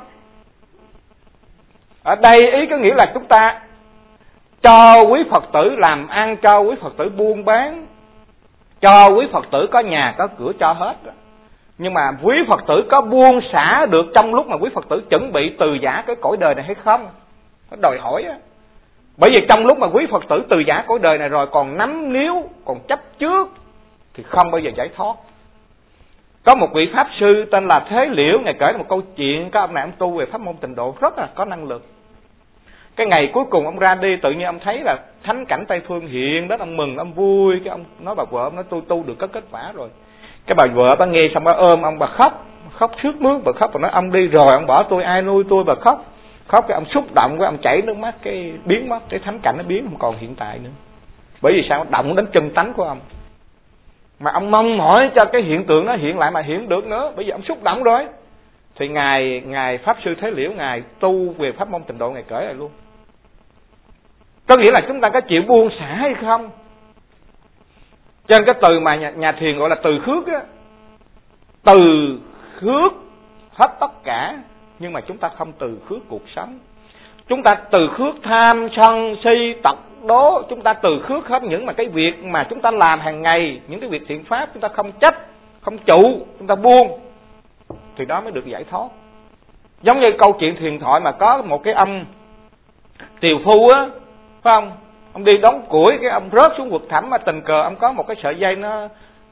Ở đây ý có nghĩa là chúng ta cho quý Phật tử làm ăn, cho quý Phật tử buôn bán, cho quý Phật tử có nhà có cửa, cho hết. Nhưng mà quý Phật tử có buông xả được trong lúc mà quý Phật tử chuẩn bị từ giả cái cõi đời này hay không? Nó đòi hỏi á. Bởi vì trong lúc mà quý Phật tử từ giả cõi đời này rồi còn nắm níu, còn chấp trước thì không bao giờ giải thoát. Có một vị Pháp sư tên là Thế Liễu, ngài kể một câu chuyện. Các ông này ông tu về pháp môn tịnh độ rất là có năng lực. Cái ngày cuối cùng ông ra đi, tự nhiên ông thấy là thánh cảnh Tây Phương hiện đó, ông mừng, ông vui. Cái ông nói bà vợ, ông nói tôi tu được có kết quả rồi. Cái bà vợ bà nghe xong bà ôm ông, bà khóc sướt mướt, bà khóc, bà nói ông đi rồi, ông bỏ tôi, ai nuôi tôi, bà khóc. khóc cái ông xúc động, cái ông chảy nước mắt, cái biến mất, cái thánh cảnh nó biến không còn hiện tại nữa. Bởi vì sao? Động đến chân tánh của ông. Mà ông mong mỏi cho cái hiện tượng nó hiện lại mà hiện được nữa, bởi vì ông xúc động rồi. Thì ngài Pháp Sư Thế Liễu, ngài tu về pháp môn tịnh độ, ngài kể lại luôn. Có nghĩa là chúng ta có chịu buông xả hay không? Trên cái từ mà nhà thiền gọi là từ khước á, từ khước hết tất cả, nhưng mà chúng ta không từ khước cuộc sống. Chúng ta từ khước tham sân si tật đố, chúng ta từ khước hết những mà cái việc mà chúng ta làm hàng ngày, những cái việc thiện pháp chúng ta không chấp, không chủ, chúng ta buông, thì đó mới được giải thoát. Giống như câu chuyện huyền thoại mà có một cái ông tiều phu á, phải không? Ông đi đóng củi, cái ông rớt xuống vực thẳm, mà tình cờ ông có một cái sợi dây nó,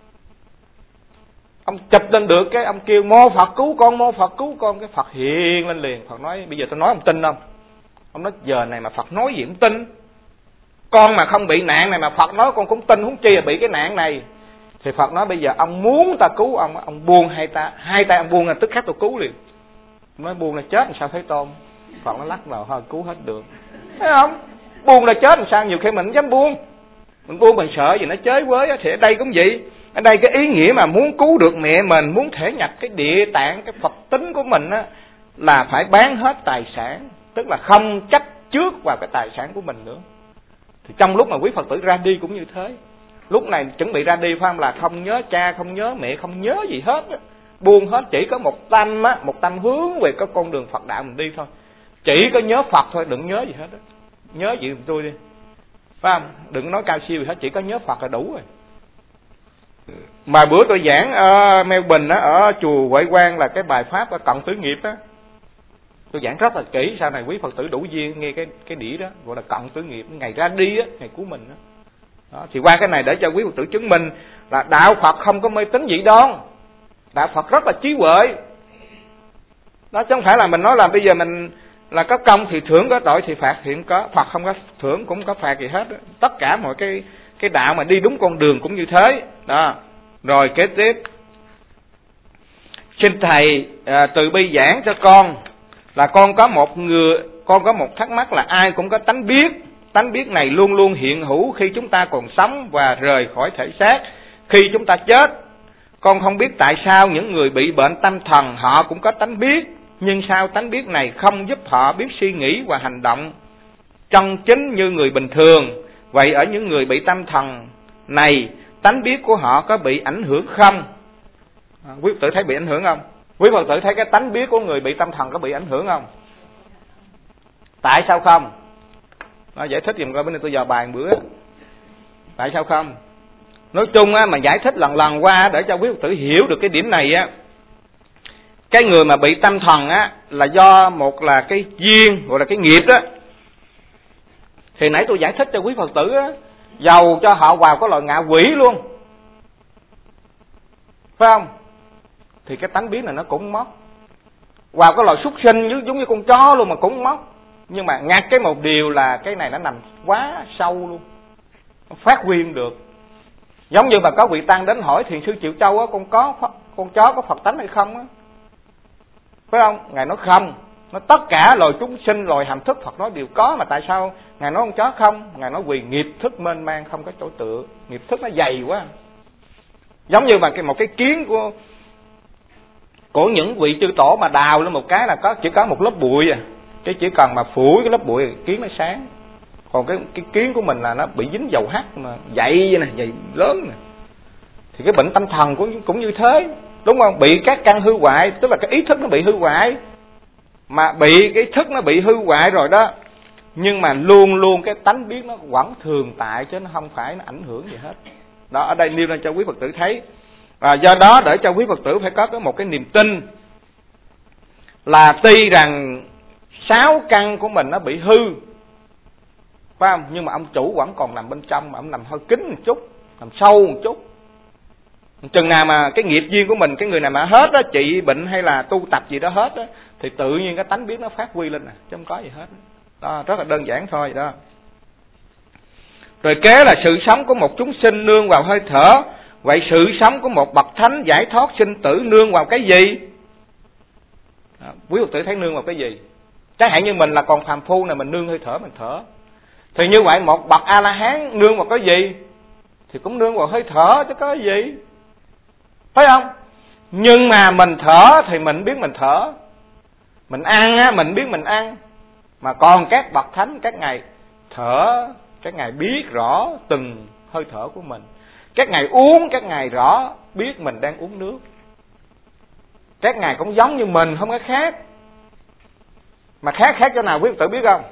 ông chụp lên được, cái ông kêu mô Phật cứu con, mô Phật cứu con. Cái Phật hiện lên liền. Phật nói bây giờ tôi nói ông tin không? Ông nói giờ này mà Phật nói gì cũng tin. Con mà không bị nạn này mà Phật nói con cũng tin, huống chi là bị cái nạn này. Thì Phật nói bây giờ ông muốn ta cứu ông buông hai tay ông buông là tức khắc tôi cứu liền. Ông nói buông là chết làm sao Thế Tôn? Phật nó lắc vào thôi cứu hết được. Thấy không? Buông là chết làm sao? Nhiều khi mình không dám buông. Mình buông mình sợ gì nó chới với. Thì ở đây cũng vậy. Ở đây cái ý nghĩa mà muốn cứu được mẹ mình, muốn thể nhập cái địa tạng, cái Phật tính của mình á, là phải bán hết tài sản. Tức là không chấp trước vào cái tài sản của mình nữa. Thì trong lúc mà quý Phật tử ra đi cũng như thế. Lúc này chuẩn bị ra đi phải không? Là không nhớ cha, không nhớ mẹ, không nhớ gì hết á. Buông hết, chỉ có một tâm á, một tâm hướng về cái con đường Phật đạo mình đi thôi. Chỉ có nhớ Phật thôi, đừng nhớ gì hết á. Nhớ gì giùm tôi đi, phải không? Đừng nói cao siêu gì hết, chỉ có nhớ Phật là đủ rồi. Mà bữa tôi giảng ở Melbourne á, ở chùa Huệ Quang là cái bài pháp ở Cận Tử Nghiệp á, tôi giảng rất là kỹ. Sau này quý Phật tử đủ duyên nghe cái đĩa đó gọi là Cận Tử Nghiệp, ngày ra đi á, ngày của mình đó. Thì qua cái này để cho quý Phật tử chứng minh là đạo Phật không có mê tín dị đoan, đạo Phật rất là trí huệ. Đó chứ không phải là mình nói là bây giờ mình là có công thì thưởng, có tội thì phạt, thì có. Phật không có thưởng cũng có phạt gì hết đó. Tất cả mọi cái đạo mà đi đúng con đường cũng như thế đó. Rồi kế tiếp, xin thầy từ bi giảng cho con là con có một thắc mắc là ai cũng có tánh biết này luôn luôn hiện hữu khi chúng ta còn sống và rời khỏi thể xác khi chúng ta chết. Con không biết tại sao những người bị bệnh tâm thần họ cũng có tánh biết, nhưng sao tánh biết này không giúp họ biết suy nghĩ và hành động chân chính như người bình thường. Vậy ở những người bị tâm thần này, tánh biết của họ có bị ảnh hưởng không? Quý Phật tử thấy bị ảnh hưởng không? Quý Phật tử thấy cái tánh biết của người bị tâm thần có bị ảnh hưởng không? Tại sao không? Nó giải thích giùm coi, bữa nay tôi dò bài một bữa. Tại sao không? Nói chung á, mà giải thích lần qua để cho quý Phật tử hiểu được cái điểm này á. Cái người mà bị tâm thần á là do một là cái duyên, gọi là cái nghiệp đó. Thì nãy tôi giải thích cho quý Phật tử á, dầu cho họ vào có loại ngạ quỷ luôn, phải không? Thì cái tánh biết này nó cũng mất. Vào có loại súc sinh giống như con chó luôn mà cũng mất. Nhưng mà ngặt cái một điều là cái này nó nằm quá sâu luôn, nó phát huy được. Giống như mà có vị tăng đến hỏi Thiền sư Triệu Châu á, con chó có Phật tánh hay không á, phải không? Ngài nói không, nó tất cả loài chúng sinh, loài hàm thức Phật nói đều có. Mà tại sao Ngài nói con chó không? Ngài nói vì nghiệp thức mênh mang không có chỗ tựa, nghiệp thức nó dày quá. Giống như mà một cái kiến của những vị chư tổ mà đào lên một cái là chỉ có một lớp bụi à. Cái chỉ cần mà phủi cái lớp bụi kiến nó sáng. Còn cái kiến của mình là nó bị dính dầu hắc mà dày vậy nè, dày lớn nè. Thì cái bệnh tâm thần cũng như thế, đúng không? Bị các căn hư hoại, tức là cái ý thức nó bị hư hoại. Mà bị cái thức nó bị hư hoại rồi đó, nhưng mà luôn luôn cái tánh biết nó vẫn thường tại, chứ nó không phải nó ảnh hưởng gì hết. Đó, ở đây nêu lên cho quý Phật tử thấy. Do đó để cho quý Phật tử phải có một cái niềm tin là tuy rằng 6 căn của mình nó bị hư, phải không? Nhưng mà ông chủ vẫn còn nằm bên trong, mà ông nằm hơi kín một chút, nằm sâu một chút. Chừng nào mà cái nghiệp duyên của mình, cái người nào mà hết đó, trị bệnh hay là tu tập gì đó hết đó, thì tự nhiên cái tánh biết nó phát huy lên nè, chứ không có gì hết. Đó, rất là đơn giản thôi đó. Rồi kế là sự sống của một chúng sinh nương vào hơi thở. Vậy sự sống của một bậc thánh giải thoát sinh tử nương vào cái gì? Quý Phật tử thấy nương vào cái gì? Chẳng hạn như mình là còn phàm phu này, mình nương hơi thở mình thở. Thì như vậy một bậc A-la-hán nương vào cái gì? Thì cũng nương vào hơi thở chứ có gì. Phải không? Nhưng mà mình thở thì mình biết mình thở. Mình ăn á, mình biết mình ăn. Mà còn các bậc thánh, các ngài thở, các ngài biết rõ từng hơi thở của mình. Các ngài uống, các ngài rõ biết mình đang uống nước. Các ngài cũng giống như mình, không có khác. Mà khác chỗ nào quý vị tự biết không?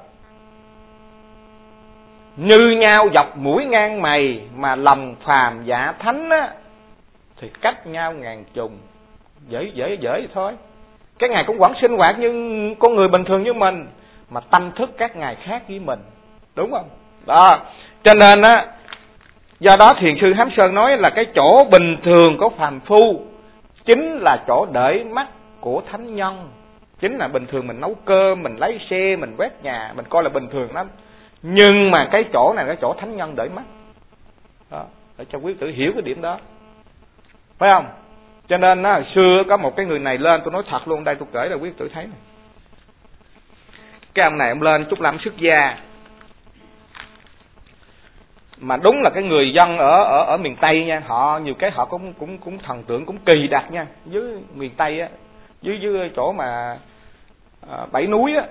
Như nhau dọc mũi ngang mày, mà lòng phàm giả thánh á, thì cách nhau ngàn trùng. Dễ thôi. Các ngài cũng vẫn sinh hoạt như con người bình thường như mình, mà tâm thức các ngài khác với mình. Đúng không? Đó. Cho nên á, do đó Thiền sư Hám Sơn nói là cái chỗ bình thường của phàm phu chính là chỗ để mắt của thánh nhân. Chính là bình thường mình nấu cơm, mình lấy xe, mình quét nhà, mình coi là bình thường lắm. Nhưng mà cái chỗ này là cái chỗ thánh nhân để mắt. Đó, để cho quý tử hiểu cái điểm đó. Phải không? Cho nên á, xưa có một cái người này lên, tôi nói thật luôn, đây tôi kể là quý tử thấy này. Cái ông này ông lên Trúc Lâm xuất gia. Mà đúng là cái người dân ở miền Tây nha, họ nhiều cái họ cũng thần tượng, cũng kỳ đặc nha. Dưới miền Tây á, dưới chỗ mà Bảy Núi á,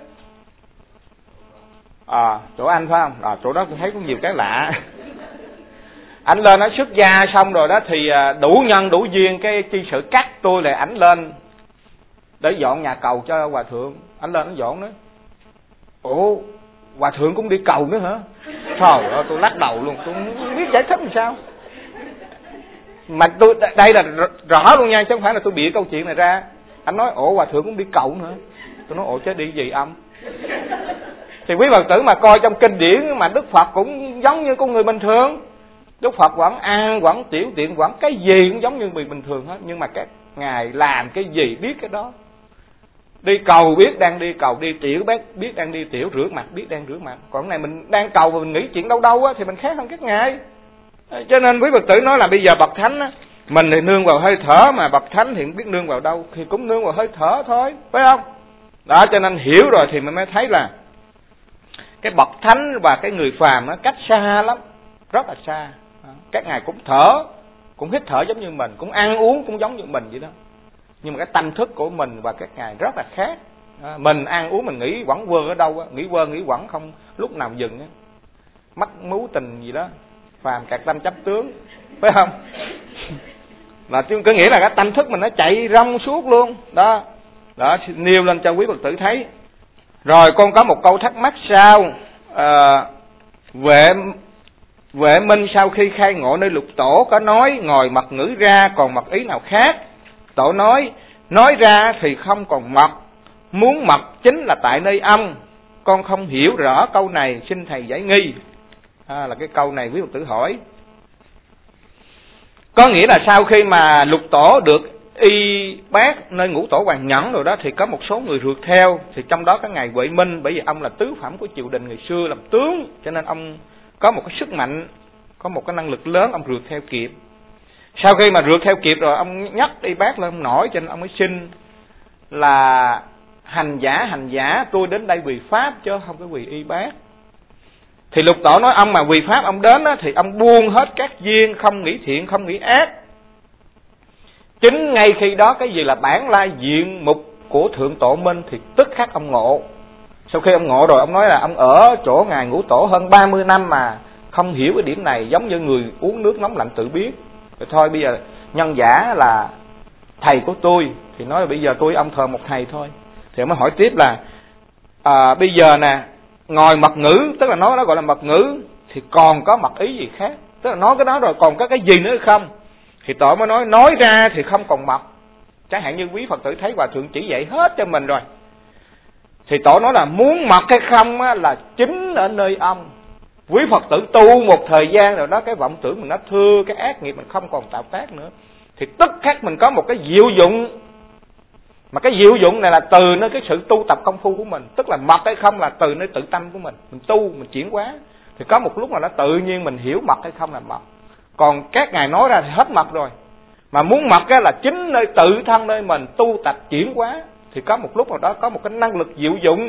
chỗ anh phải không? Chỗ đó tôi thấy cũng nhiều cái lạ. Anh lên nó xuất gia xong rồi đó thì đủ nhân đủ duyên, cái chi sự cắt tôi là ảnh lên để dọn nhà cầu cho hòa thượng. Ảnh lên nó dọn nữa. Ủa, hòa thượng cũng đi cầu nữa hả? Trời ơi, tôi lắc đầu luôn, tôi không biết giải thích làm sao. Mà tôi đây là rõ luôn nha, chứ không phải là tôi bịa câu chuyện này ra. Anh nói ủa hòa thượng cũng đi cầu nữa. Tôi nói ủa chứ đi gì ông? Thì quý Phật tử mà coi trong kinh điển mà Đức Phật cũng giống như con người bình thường. Đức Phật vẫn ăn, vẫn tiểu tiện, vẫn cái gì cũng giống như người bình thường hết. Nhưng mà các ngài làm cái gì biết cái đó. Đi cầu biết đang đi cầu, đi tiểu biết đang đi tiểu, rửa mặt biết đang rửa mặt. Còn cái này mình đang cầu và mình nghĩ chuyện đâu á, thì mình khác hơn các ngài. Cho nên quý Phật tử nói là bây giờ bậc thánh á, mình thì nương vào hơi thở, mà bậc thánh thì biết nương vào đâu, thì cũng nương vào hơi thở thôi, phải không? Đó, cho nên hiểu rồi thì mình mới thấy là cái bậc thánh và cái người phàm nó cách xa lắm, rất là xa. Các ngài cũng thở, cũng hít thở giống như mình, cũng ăn uống cũng giống như mình vậy đó. Nhưng mà cái tâm thức của mình và các ngài rất là khác. Mình ăn uống mình nghĩ quẩn quơ ở đâu á, nghĩ quơ nghĩ quẩn không lúc nào dừng á. Mắc mú tình gì đó, phàm cạc tâm chấp tướng, phải không? Là chứ cứ nghĩ là cái tâm thức mình nó chạy rong suốt luôn. Đó, đó nêu lên cho quý Phật tử thấy. Rồi con có một câu thắc mắc sau. Vệ Minh sau khi khai ngộ nơi Lục Tổ có nói ngoài mật ngữ ra còn mật ý nào khác? Tổ nói ra thì không còn mật, muốn mật chính là tại nơi âm. Con không hiểu rõ câu này, xin thầy giải nghi. Là cái câu này quý Phật tử hỏi. Có nghĩa là sau khi mà Lục Tổ được y bác nơi Ngũ Tổ Hoàng Nhẫn rồi đó, thì có một số người rượt theo. Thì trong đó có ngài Huệ Minh, bởi vì ông là tứ phẩm của triều đình ngày xưa, làm tướng, cho nên ông có một cái sức mạnh, có một cái năng lực lớn, ông rượt theo kịp. Sau khi mà rượt theo kịp rồi, ông nhắc y bác lên, ông nổi, cho nên ông mới xin là hành giả tôi đến đây vì pháp chứ không có vì y bác. Thì Lục Tổ nói ông mà vì pháp ông đến đó, thì ông buông hết các duyên, không nghĩ thiện không nghĩ ác. Chính ngay khi đó cái gì là bản lai diện mục của Thượng Tổ Minh thì tức khắc ông ngộ. Sau khi ông ngộ rồi, ông nói là ông ở chỗ ngài Ngũ Tổ hơn 30 năm mà không hiểu cái điểm này, giống như người uống nước nóng lạnh tự biết. Rồi thôi bây giờ nhân giả là thầy của tôi, thì nói là bây giờ tôi ông thờ một thầy thôi. Thì ông mới hỏi tiếp là bây giờ nè, ngoài mật ngữ, tức là nói nó gọi là mật ngữ, thì còn có mật ý gì khác? Tức là nói cái đó rồi còn có cái gì nữa không? Thì Tổ mới nói ra thì không còn mật. Chẳng hạn như quý Phật tử thấy Hòa Thượng chỉ dạy hết cho mình rồi. Thì Tổ nói là muốn mật hay không á, là chính ở nơi âm. Quý Phật tử tu một thời gian rồi đó, cái vọng tưởng mình nó thưa, cái ác nghiệp mình không còn tạo tác nữa, thì tức khắc mình có một cái diệu dụng. Mà cái diệu dụng này là từ nơi cái sự tu tập công phu của mình. Tức là mật hay không là từ nơi tự tâm của mình tu, mình chuyển hóa. Thì có một lúc là nó tự nhiên mình hiểu mật hay không là mật. Còn các ngài nói ra thì hết mật rồi. Mà muốn mật là chính nơi tự thân nơi mình tu tập chuyển hóa. Thì có một lúc nào đó có một cái năng lực diệu dụng,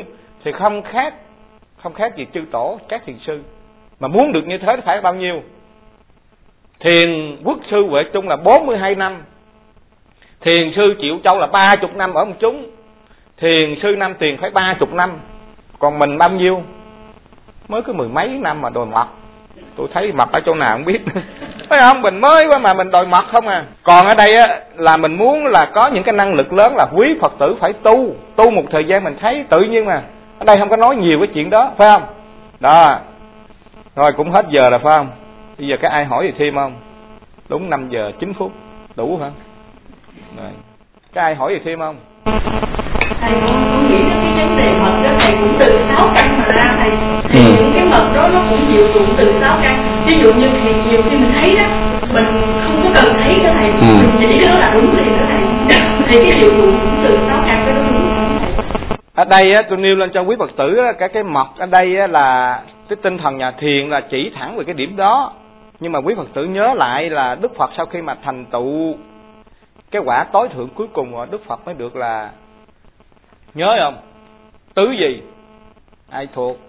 thì không khác gì chư tổ các thiền sư. Mà muốn được như thế phải bao nhiêu? Thiền quốc sư Huệ Trung là 42 năm, thiền sư Triệu Châu là 30 năm ở một chúng, thiền sư Nam Tiền phải 30 năm, còn mình bao nhiêu? Mới có 10 mấy năm mà đòi mật. Tôi thấy mật ở chỗ nào không biết. Phải không? Mình mới quá mà mình đòi mật không à. Còn ở đây á, là mình muốn là có những cái năng lực lớn, là quý Phật tử phải tu một thời gian mình thấy tự nhiên mà. Ở đây không có nói nhiều cái chuyện đó, phải không? Đó. Rồi cũng hết giờ rồi phải không? Bây giờ có ai hỏi gì thêm không? Đúng 5 giờ 9 phút. Đủ hả? Rồi. Có ai hỏi gì thêm không? Thầy cũng nghĩ đến cái vấn đề mật đó, thầy cũng từ 6 căn mà ra thầy. Thì những cái mật đó nó cũng diệu dụng từ 6 căn. Ví dụ như thì nhiều khi mình thấy đó, mình không có cần thấy đó thầy, mình chỉ cái đó là đúng liền đó thầy. Thì cái diệu dụng cũng từ 6 căn đó đúng không thầy? Ở đây á, tôi nêu lên cho quý Phật tử á, cái mật ở đây á, là cái tinh thần nhà thiền là chỉ thẳng về cái điểm đó. Nhưng mà quý Phật tử nhớ lại là Đức Phật sau khi mà thành tựu cái quả tối thượng cuối cùng rồi, Đức Phật mới được là, nhớ không? Tứ gì? Ai thuộc?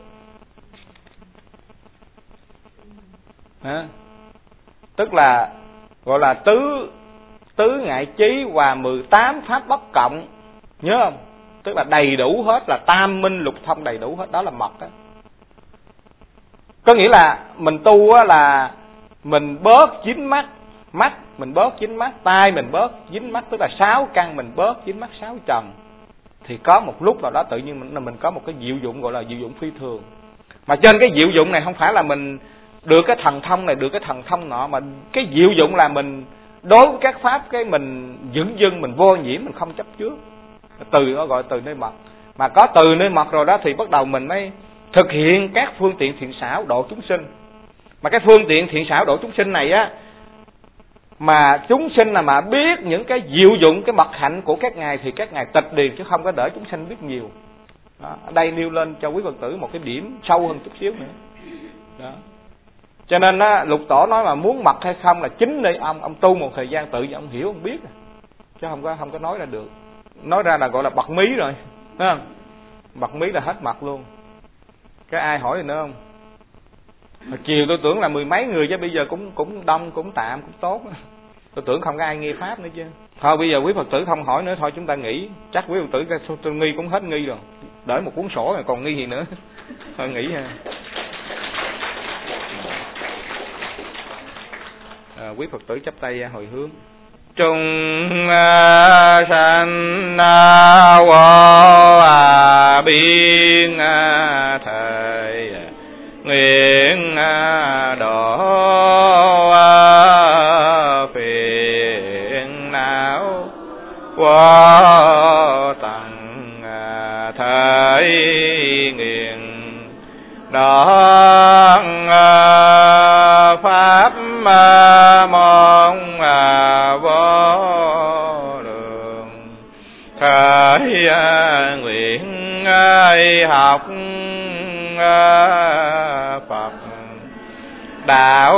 Hả? Tức là gọi là tứ ngại chí và 18 pháp bất cộng. Nhớ không? Tức là đầy đủ hết, là tam minh lục thông đầy đủ hết, đó là mật đó. Có nghĩa là mình tu á là mình bớt dính mắt mình bớt dính mắt, tai mình bớt dính mắt, tức là 6 căn mình bớt dính mắt 6 trần. Thì có một lúc nào đó tự nhiên mình có một cái diệu dụng gọi là diệu dụng phi thường. Mà trên cái diệu dụng này không phải là mình được cái thần thông này, được cái thần thông nọ, mà cái diệu dụng là mình đối với các pháp cái mình dửng dưng, mình vô nhiễm, mình không chấp trước. Từ đó gọi từ nơi mật. Mà có từ nơi mật rồi đó thì bắt đầu mình mới thực hiện các phương tiện thiện xảo độ chúng sinh. Mà cái phương tiện thiện xảo độ chúng sinh này á, mà chúng sinh là mà biết những cái diệu dụng, cái mật hạnh của các ngài thì các ngài tịch điền, chứ không có để chúng sinh biết nhiều. Đó. Ở đây nêu lên cho quý Phật tử một cái điểm sâu hơn chút xíu nữa. Đó. Cho nên á, Lục Tổ nói mà muốn mật hay không là chính đây ông tu một thời gian tự ông hiểu, ông biết, chứ không có nói ra được. Nói ra là gọi là bật mí rồi, thấy không? Bật mí là hết mật luôn. Cái ai hỏi gì nữa không? Hồi chiều tôi tưởng là 10 mấy người, chứ bây giờ cũng đông, cũng tạm, cũng tốt. Tôi tưởng không có ai nghi pháp nữa chứ. Thôi bây giờ quý Phật tử không hỏi nữa, thôi chúng ta nghỉ. Chắc quý Phật tử tôi nghi cũng hết nghi rồi. Đợi một cuốn sổ rồi còn nghi gì nữa. Thôi nghỉ ha. Quý Phật tử chắp tay hồi hướng. Trung sanh vô biên thầy nguyện độ phiền não vô tận thời nguyện đón pháp mong vô đường khởi nguyện học Phật đạo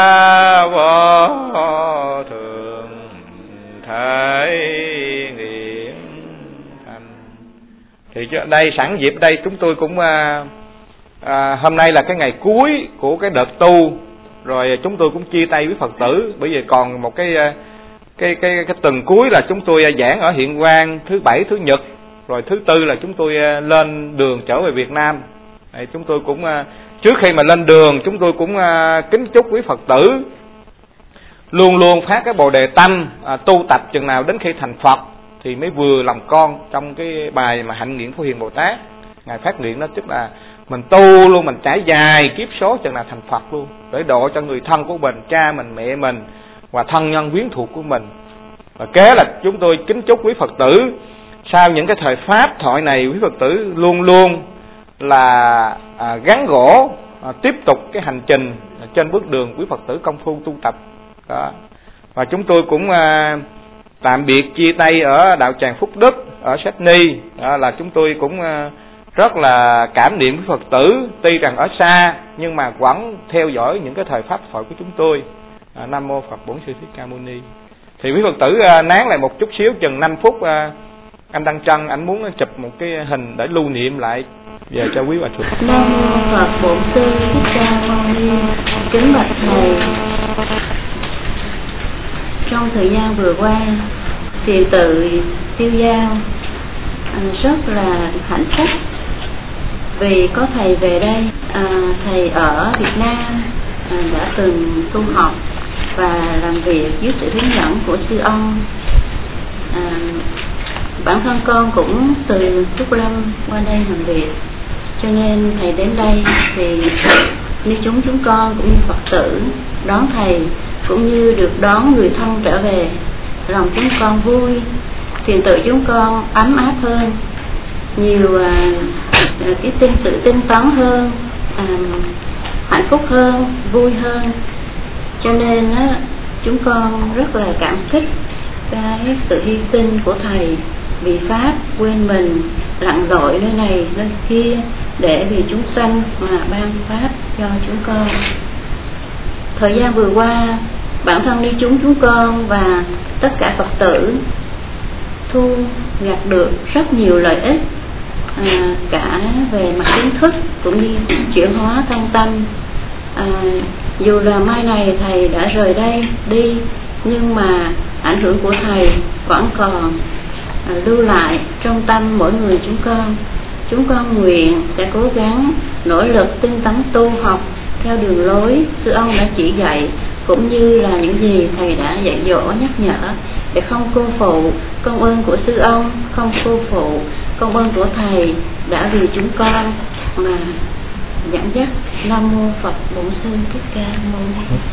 vô thường thể nguyện thành. Thì đây sẵn dịp đây chúng tôi cũng hôm nay là cái ngày cuối của cái đợt tu, rồi chúng tôi cũng chia tay với Phật tử, bởi vì còn một cái tuần cuối là chúng tôi giảng ở Hiện Quang thứ Bảy, thứ Nhật, rồi thứ Tư là chúng tôi lên đường trở về Việt Nam. Chúng tôi cũng trước khi mà lên đường chúng tôi cũng kính chúc quý Phật tử luôn luôn phát cái bồ đề tâm, tu tập chừng nào đến khi thành Phật thì mới vừa lòng con. Trong cái bài mà hạnh nguyện Phổ Hiền Bồ Tát ngài phát nguyện đó, tức là mình tu luôn, mình trải dài kiếp số chừng nào thành Phật luôn, để độ cho người thân của mình, cha mình, mẹ mình và thân nhân quyến thuộc của mình. Và kế là chúng tôi kính chúc quý Phật tử sau những cái thời pháp thoại này, quý Phật tử luôn luôn là gắn gỗ tiếp tục cái hành trình trên bước đường quý Phật tử công phu tu tập đó. Và chúng tôi cũng tạm biệt chia tay ở đạo tràng Phúc Đức ở Sydney. Đó là chúng tôi cũng rất là cảm niệm với Phật tử, tuy rằng ở xa nhưng mà vẫn theo dõi những cái thời pháp thoại của chúng tôi. Nam mô Phật Bổn Sư Thích Ca Mâu Ni. Thì quý Phật tử nán lại một chút xíu, chừng 5 phút anh Đăng Trân anh muốn chụp một cái hình để lưu niệm lại Giờ cho quý hòa thượng. Nam mô Phật Bổn Sư Thích Ca Mâu Ni. Kính bạch thầy, trong thời gian vừa qua, thiền tự Tiêu Dao rất là hạnh phúc vì có thầy về đây. Thầy ở Việt Nam đã từng tu học và làm việc dưới sự hướng dẫn của sư ông. Bản thân con cũng từ Trúc Lâm qua đây làm việc, cho nên thầy đến đây thì như chúng con cũng như Phật tử đón thầy cũng như được đón người thân trở về, lòng chúng con vui, thiền tự chúng con ấm áp hơn, nhiều cái sự tinh tấn hơn, hạnh phúc hơn, vui hơn. Cho nên chúng con rất là cảm kích cái sự hy sinh của thầy vì pháp, quên mình, lặn lội nơi này nơi kia để vì chúng sanh mà ban pháp cho chúng con. Thời gian vừa qua, bản thân đi chúng con và tất cả Phật tử thu nhặt được rất nhiều lợi ích, cả về mặt kiến thức cũng như chuyển hóa thân tâm. Dù là mai này thầy đã rời đây đi, nhưng mà ảnh hưởng của thầy vẫn còn lưu lại trong tâm mỗi người chúng con. Chúng con nguyện sẽ cố gắng nỗ lực tinh tấn tu học theo đường lối sư ông đã chỉ dạy, cũng như là những gì thầy đã dạy dỗ nhắc nhở, để không cô phụ công ơn của sư ông, không cô phụ công ơn của thầy đã vì chúng con mà dẫn dắt. Nam mô Phật Bổn Sư Thích Ca Mâu Ni.